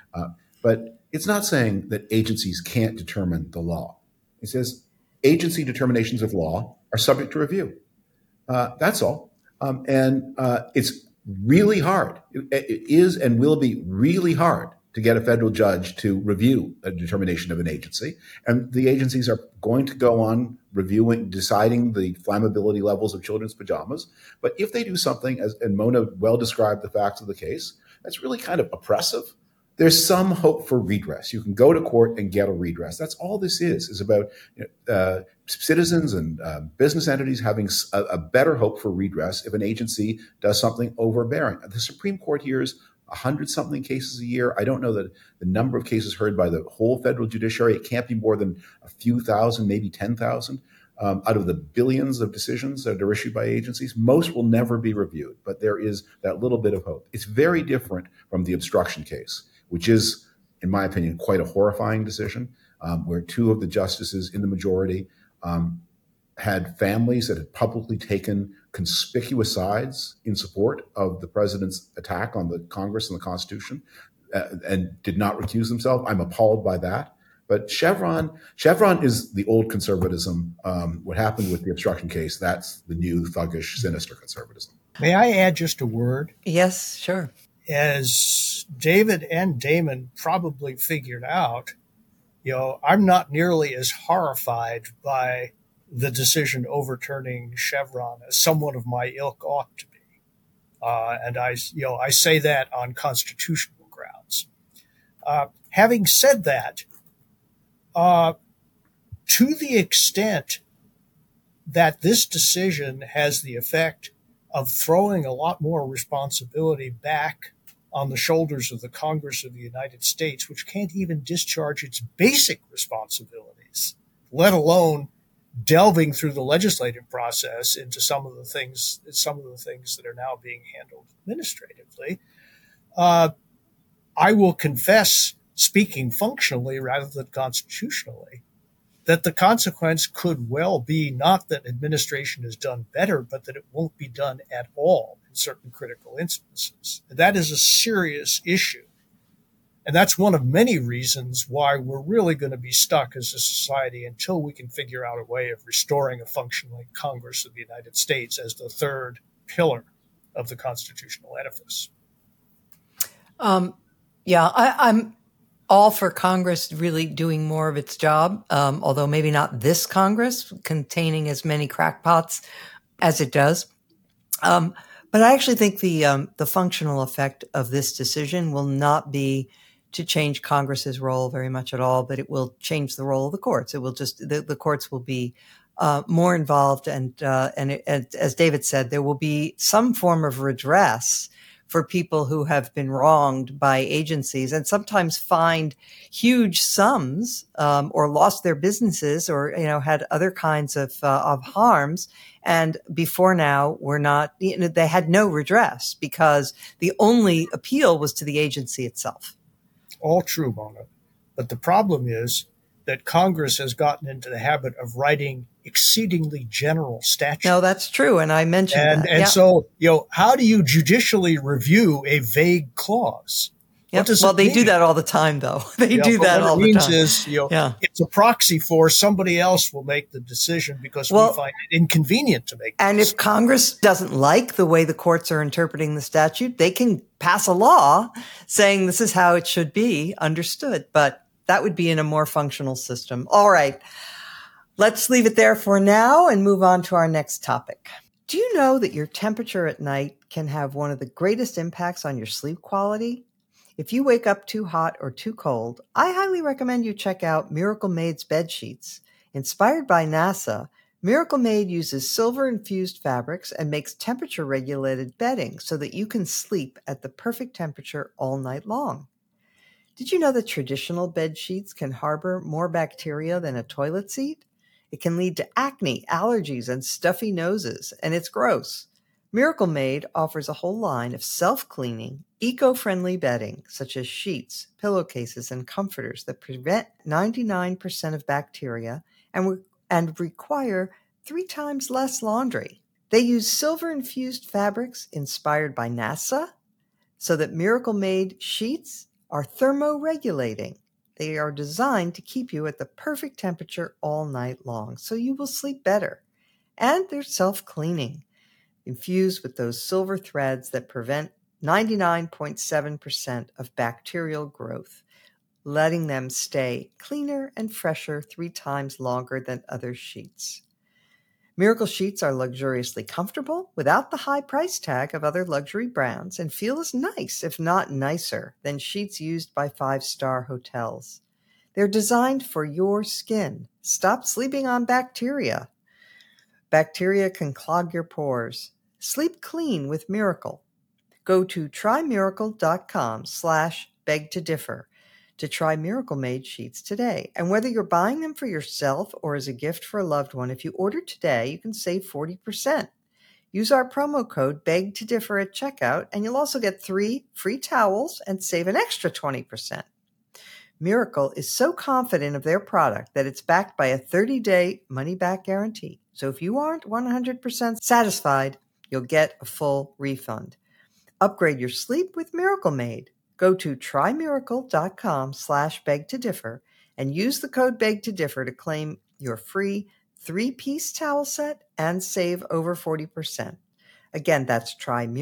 but it's not saying that agencies can't determine the law. It says agency determinations of law are subject to review. That's all. And it's really hard. It is and will be really hard to get a federal judge to review a determination of an agency. And the agencies are going to go on deciding the flammability levels of children's pajamas. But if they do something, and Mona well described the facts of the case, that's really kind of oppressive, there's some hope for redress. You can go to court and get a redress. That's all this is about, you know, citizens and business entities having a better hope for redress if an agency does something overbearing. The Supreme Court hears 100-something cases a year. I don't know the number of cases heard by the whole federal judiciary. It can't be more than a few thousand, maybe 10,000. Out of the billions of decisions that are issued by agencies, most will never be reviewed, but there is that little bit of hope. It's very different from the obstruction case, which is, in my opinion, quite a horrifying decision, where two of the justices in the majority had families that had publicly taken conspicuous sides in support of the president's attack on the Congress and the Constitution, and did not recuse themselves. I'm appalled by that. But Chevron is the old conservatism. What happened with the obstruction case, that's the new thuggish, sinister conservatism. May I add just a word? Yes, sure. As David and Damon probably figured out, I'm not nearly as horrified by the decision overturning Chevron as someone of my ilk ought to be. And I say that on constitutional grounds. Having said that, to the extent that this decision has the effect of throwing a lot more responsibility back on the shoulders of the Congress of the United States, which can't even discharge its basic responsibilities, let alone delving through the legislative process into some of the things that are now being handled administratively, I will confess, speaking functionally rather than constitutionally, that the consequence could well be not that administration is done better, but that it won't be done at all in certain critical instances. That is a serious issue. And that's one of many reasons why we're really going to be stuck as a society until we can figure out a way of restoring a functioning Congress of the United States as the third pillar of the constitutional edifice. I'm all for Congress really doing more of its job, although maybe not this Congress containing as many crackpots as it does. But I actually think the functional effect of this decision will not be to change Congress's role very much at all, but it will change the role of the courts. It will just the courts will be more involved, and as David said, there will be some form of redress for people who have been wronged by agencies and sometimes find huge sums or lost their businesses or had other kinds of harms. And before now, they had no redress because the only appeal was to the agency itself. All true, Mona. But the problem is that Congress has gotten into the habit of writing exceedingly general statutes. No, that's true. And I mentioned that. And so, how do you judicially review a vague clause? Yep. Well, they do that all the time, though. They do that all the time. What it means is, it's a proxy for somebody else will make the decision because we find it inconvenient to make. And if Congress doesn't like the way the courts are interpreting the statute, they can pass a law saying this is how it should be understood. But that would be in a more functional system. All right. Let's leave it there for now and move on to our next topic. Do you know that your temperature at night can have one of the greatest impacts on your sleep quality? If you wake up too hot or too cold, I highly recommend you check out Miracle Made's bed sheets. Inspired by NASA, Miracle Made uses silver-infused fabrics and makes temperature-regulated bedding so that you can sleep at the perfect temperature all night long. Did you know that traditional bed sheets can harbor more bacteria than a toilet seat? It can lead to acne, allergies, and stuffy noses, and it's gross. Miracle Made offers a whole line of self-cleaning, eco-friendly bedding, such as sheets, pillowcases, and comforters that prevent 99% of bacteria and require 3 times less laundry. They use silver-infused fabrics inspired by NASA so that Miracle Made sheets are thermoregulating. They are designed to keep you at the perfect temperature all night long, so you will sleep better. And they're self-cleaning, infused with those silver threads that prevent 99.7% of bacterial growth, letting them stay cleaner and fresher 3 times longer than other sheets. Miracle sheets are luxuriously comfortable without the high price tag of other luxury brands and feel as nice, if not nicer, than sheets used by 5-star hotels. They're designed for your skin. Stop sleeping on bacteria. Bacteria can clog your pores. Sleep clean with Miracle. Go to trymiracle.com/begtodiffer to try Miracle Made sheets today. And whether you're buying them for yourself or as a gift for a loved one, if you order today, you can save 40%. Use our promo code BEGTODIFFER at checkout, and you'll also get 3 free towels and save an extra 20%. Miracle is so confident of their product that it's backed by a 30-day money-back guarantee. So if you aren't 100% satisfied, you'll get a full refund. Upgrade your sleep with Miracle Made. Go to trymiracle.com/begtodiffer and use the code BEGTODIFFER to claim your free 3-piece towel set and save over 40%. Again, that's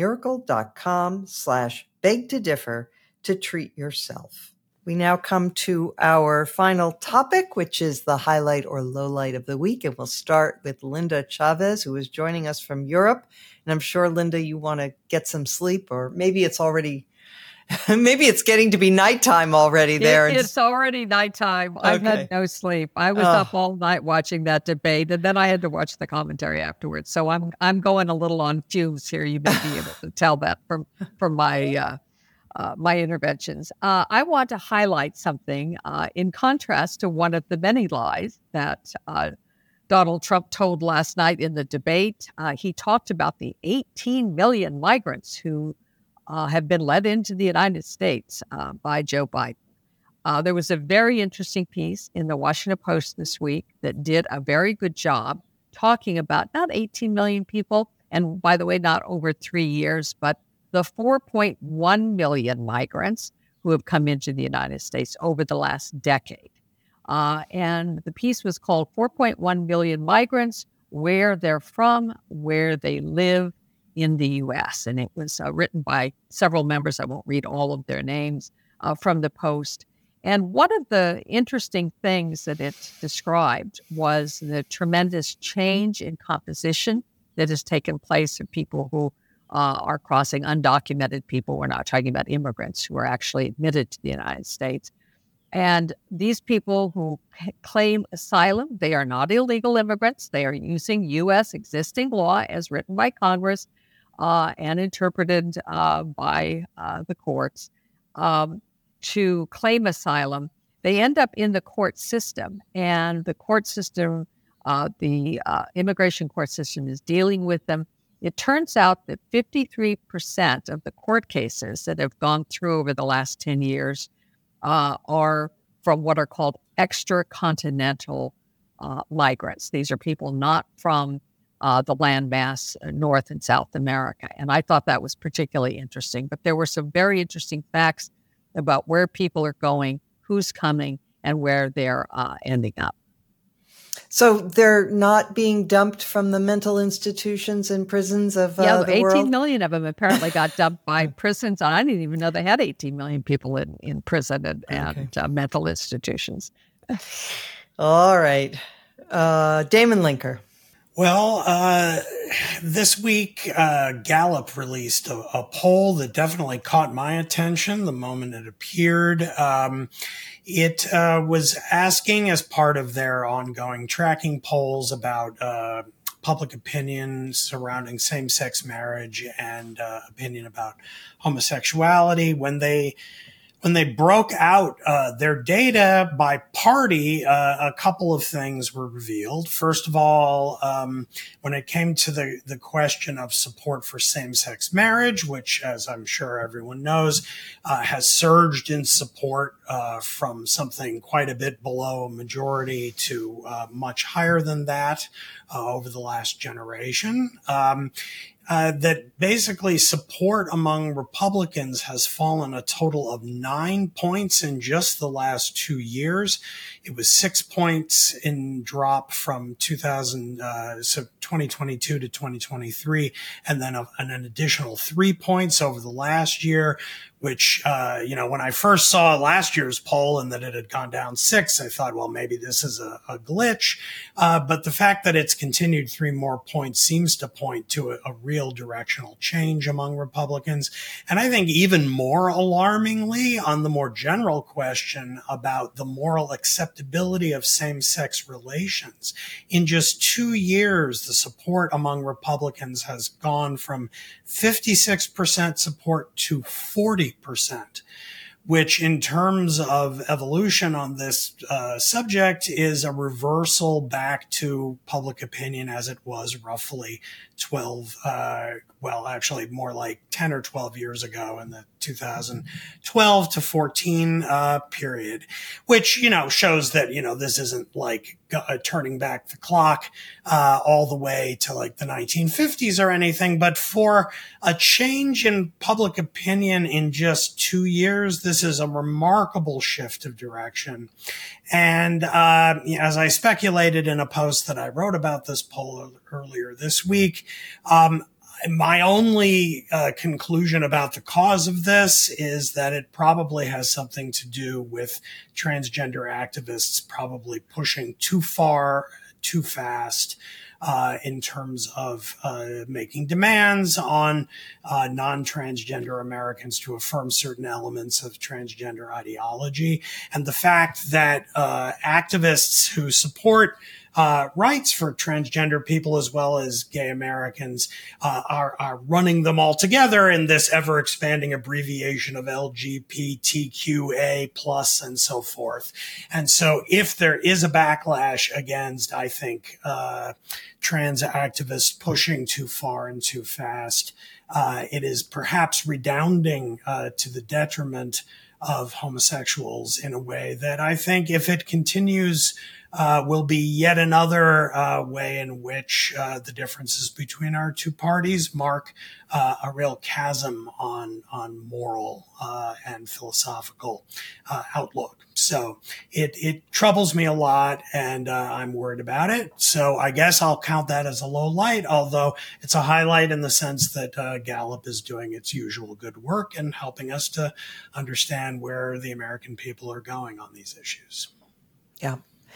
trymiracle.com/begtodiffer to treat yourself. We now come to our final topic, which is the highlight or lowlight of the week. And we'll start with Linda Chavez, who is joining us from Europe. And I'm sure, Linda, you want to get some sleep, or maybe it's already, maybe it's getting to be nighttime already there. It's already nighttime. Okay. I've had no sleep. I was up all night watching that debate, and then I had to watch the commentary afterwards. So I'm going a little on fumes here. You may be able to tell that from my my interventions. I want to highlight something in contrast to one of the many lies that Donald Trump told last night in the debate. He talked about the 18 million migrants who have been let into the United States by Joe Biden. There was a very interesting piece in the Washington Post this week that did a very good job talking about not 18 million people, and by the way, not over 3 years, but the 4.1 million migrants who have come into the United States over the last decade. And the piece was called 4.1 million Migrants, Where They're From, Where They Live in the U.S. And it was written by several members. I won't read all of their names from the Post. And one of the interesting things that it described was the tremendous change in composition that has taken place for people who are crossing, undocumented people. We're not talking about immigrants who are actually admitted to the United States. And these people who claim asylum, they are not illegal immigrants. They are using U.S. existing law as written by Congress and interpreted by the courts to claim asylum. They end up in the court system, and the court system, the immigration court system is dealing with them. It turns out that 53% of the court cases that have gone through over the last 10 years are from what are called extracontinental migrants. These are people not from the landmass North and South America. And I thought that was particularly interesting. But there were some very interesting facts about where people are going, who's coming, and where they're ending up. So they're not being dumped from the mental institutions and prisons of the 18 world? million of them apparently got dumped by prisons. I didn't even know they had 18 million people in prison and mental institutions. All right. Damon Linker. Well, this week, Gallup released a poll that definitely caught my attention the moment it appeared. It was asking, as part of their ongoing tracking polls, about public opinion surrounding same-sex marriage and opinion about homosexuality. When they broke out their data by party, a couple of things were revealed. First of all, when it came to the question of support for same-sex marriage, which, as I'm sure everyone knows, has surged in support from something quite a bit below a majority to much higher than that over the last generation. That basically support among Republicans has fallen a total of 9 points in just the last 2 years. It was 6 points in drop from 2022 to 2023, and then an additional 3 points over the last year, which, when I first saw last year's poll and that it had gone down 6, I thought, well, maybe this is a glitch. But the fact that it's continued 3 more points seems to point to a real directional change among Republicans. And I think even more alarmingly, on the more general question about the moral acceptability of same-sex relations, in just 2 years, the support among Republicans has gone from 56% support to 40%, which in terms of evolution on this subject is a reversal back to public opinion as it was roughly 12, actually more like 10 or 12 years ago in the 2012 to 14 period, which, shows that, this isn't like turning back the clock all the way to like the 1950s or anything. But for a change in public opinion in just 2 years, this is a remarkable shift of direction. And as I speculated in a post that I wrote about this poll earlier this week, my only conclusion about the cause of this is that it probably has something to do with transgender activists probably pushing too far, too fast, in terms of making demands on non-transgender Americans to affirm certain elements of transgender ideology. And the fact that activists who support rights for transgender people as well as gay Americans are running them all together in this ever expanding abbreviation of LGBTQA plus and so forth. And so if there is a backlash against, I think, trans activists pushing too far and too fast, it is perhaps redounding to the detriment of homosexuals in a way that I think if it continues will be yet another way in which the differences between our two parties mark a real chasm on moral and philosophical outlook. So it troubles me a lot, and I'm worried about it. So I guess I'll count that as a low light, although it's a highlight in the sense that Gallup is doing its usual good work and helping us to understand where the American people are going on these issues. Yeah.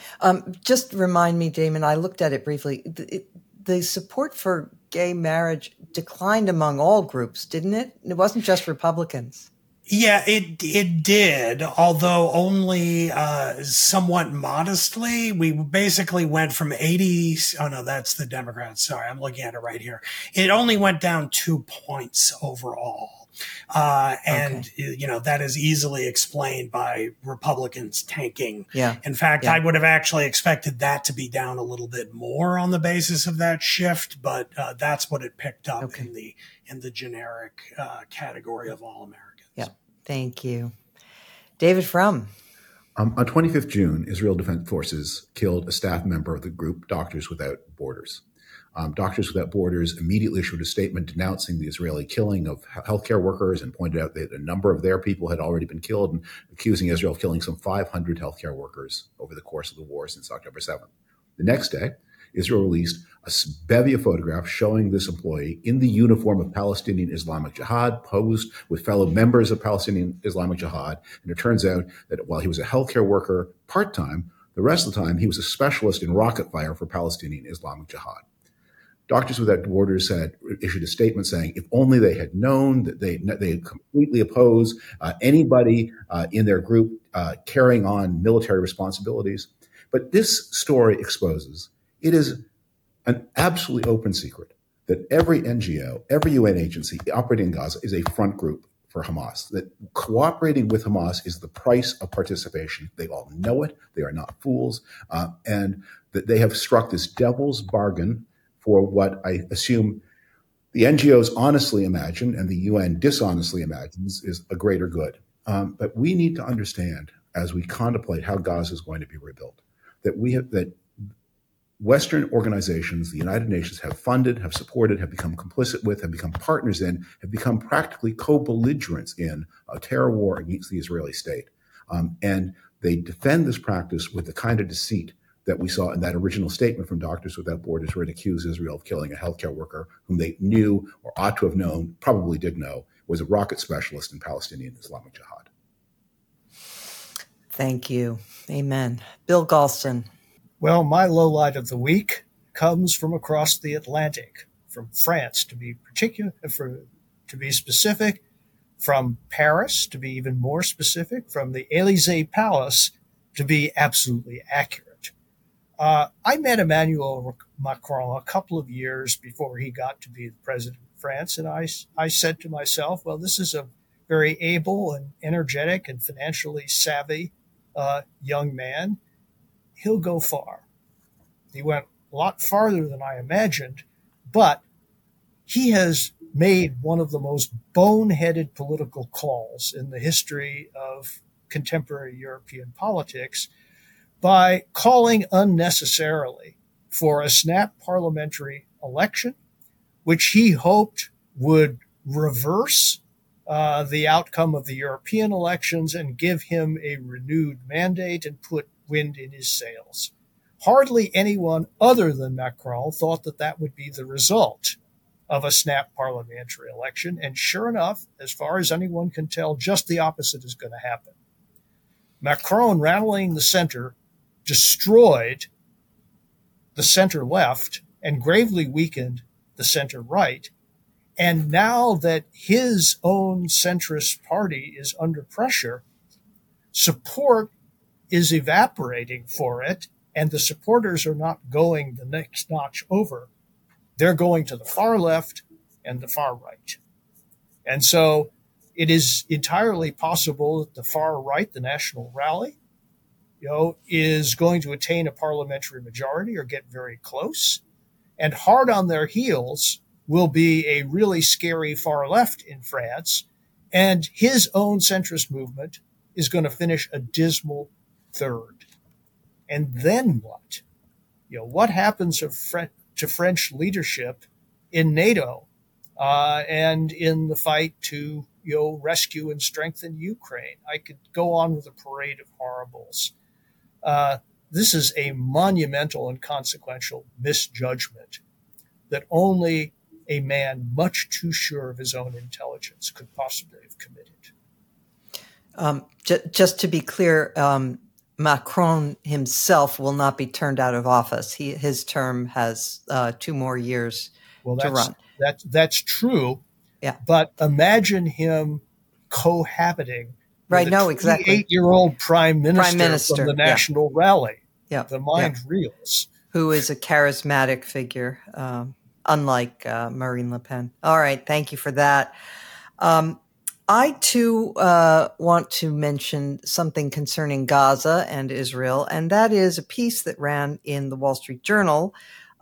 Just remind me, Damon, I looked at it briefly. The support for gay marriage declined among all groups, didn't it? It wasn't just Republicans. Yeah, it did, although only somewhat modestly. We basically went from 80. Oh, no, that's the Democrats. Sorry, I'm looking at it right here. It only went down 2 points overall. And, that is easily explained by Republicans tanking. Yeah. In fact, I would have actually expected that to be down a little bit more on the basis of that shift, but that's what it picked up in the generic category of all Americans. Yeah. Thank you. David Frum. On 25th June, Israel Defense Forces killed a staff member of the group Doctors Without Borders. Doctors Without Borders immediately issued a statement denouncing the Israeli killing of healthcare workers and pointed out that a number of their people had already been killed, and accusing Israel of killing some 500 healthcare workers over the course of the war since October 7th. The next day, Israel released a bevy of photographs showing this employee in the uniform of Palestinian Islamic Jihad, posed with fellow members of Palestinian Islamic Jihad. And it turns out that while he was a healthcare worker part-time, the rest of the time he was a specialist in rocket fire for Palestinian Islamic Jihad. Doctors Without Borders had issued a statement saying if only they had known that they completely oppose anybody in their group carrying on military responsibilities. But this story exposes it is an absolutely open secret that every NGO, every UN agency operating in Gaza is a front group for Hamas, that cooperating with Hamas is the price of participation. They all know it. They are not fools. And that they have struck this devil's bargain for what I assume the NGOs honestly imagine and the UN dishonestly imagines is a greater good. But we need to understand, as we contemplate how Gaza is going to be rebuilt, that Western organizations, the United Nations, have funded, have supported, have become complicit with, have become partners in, have become practically co-belligerents in a terror war against the Israeli state. And they defend this practice with the kind of deceit that we saw in that original statement from Doctors Without Borders, where it accused Israel of killing a healthcare worker whom they knew or ought to have known, probably did know, was a rocket specialist in Palestinian Islamic Jihad. Thank you. Amen. Bill Galston. Well, my lowlight of the week comes from across the Atlantic, from France to be specific, from Paris to be even more specific, from the Élysée Palace to be absolutely accurate. I met Emmanuel Macron a couple of years before he got to be the president of France, and I said to myself, well, this is a very able and energetic and financially savvy young man. He'll go far. He went a lot farther than I imagined, but he has made one of the most boneheaded political calls in the history of contemporary European politics by calling unnecessarily for a snap parliamentary election, which he hoped would reverse the outcome of the European elections and give him a renewed mandate and put wind in his sails. Hardly anyone other than Macron thought that that would be the result of a snap parliamentary election. And sure enough, as far as anyone can tell, just the opposite is going to happen. Macron rallying the center destroyed the center left and gravely weakened the center right. And now that his own centrist party is under pressure, support is evaporating for it, and the supporters are not going the next notch over. They're going to the far left and the far right. And so it is entirely possible that the far right, the National Rally, is going to attain a parliamentary majority or get very close. And hard on their heels will be a really scary far left in France. And his own centrist movement is going to finish a dismal third. And then what? What happens to French leadership in NATO and in the fight to rescue and strengthen Ukraine? I could go on with a parade of horribles. This is a monumental and consequential misjudgment that only a man much too sure of his own intelligence could possibly have committed. Just to be clear, Macron himself will not be turned out of office. His term has 2 more years to run. That's true. Yeah. But imagine him cohabiting right. No, exactly. 8-year-old prime minister from the National Rally. Yeah. The mind reels. Who is a charismatic figure, unlike Marine Le Pen. All right. Thank you for that. I, too, want to mention something concerning Gaza and Israel, and that is a piece that ran in the Wall Street Journal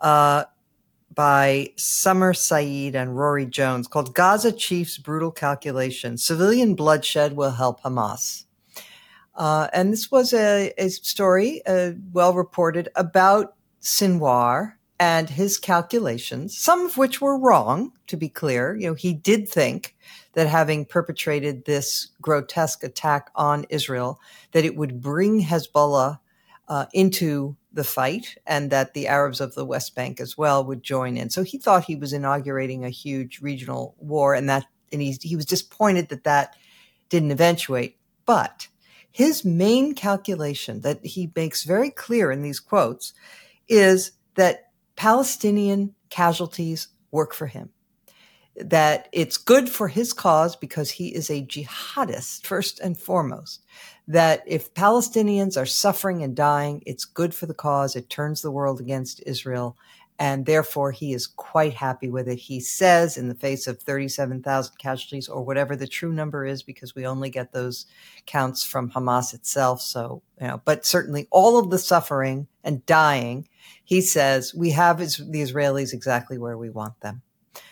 by Summer Saeed and Rory Jones called Gaza Chief's Brutal Calculation, Civilian Bloodshed Will Help Hamas. And this was a story well reported about Sinwar and his calculations, some of which were wrong, to be clear. He did think that having perpetrated this grotesque attack on Israel, that it would bring Hezbollah into the fight and that the Arabs of the West Bank as well would join in. So he thought he was inaugurating a huge regional war, and he was disappointed that didn't eventuate. But his main calculation that he makes very clear in these quotes is that Palestinian casualties work for him, that it's good for his cause because he is a jihadist, first and foremost, that if Palestinians are suffering and dying, it's good for the cause. It turns the world against Israel, and therefore he is quite happy with it. He says, in the face of 37,000 casualties, or whatever the true number is, because we only get those counts from Hamas itself. So, but certainly all of the suffering and dying, he says, we have the Israelis exactly where we want them.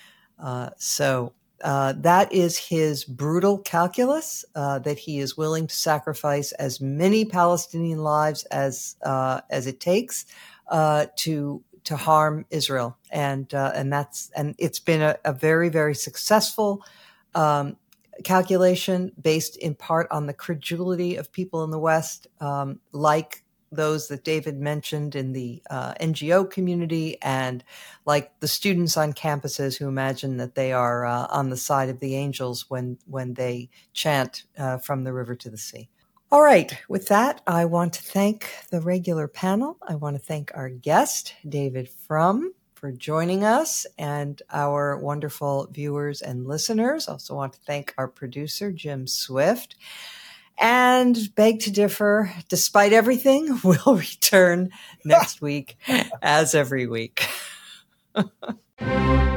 So that is his brutal calculus, that he is willing to sacrifice as many Palestinian lives as it takes to harm Israel, and it's been a very, very successful calculation based in part on the credulity of people in the West, like those that David mentioned in the NGO community, and like the students on campuses who imagine that they are on the side of the angels when they chant from the river to the sea. All right. With that, I want to thank the regular panel. I want to thank our guest, David Frum, for joining us, and our wonderful viewers and listeners. Also want to thank our producer, Jim Swift. And beg to differ, despite everything, we'll return next week, as every week.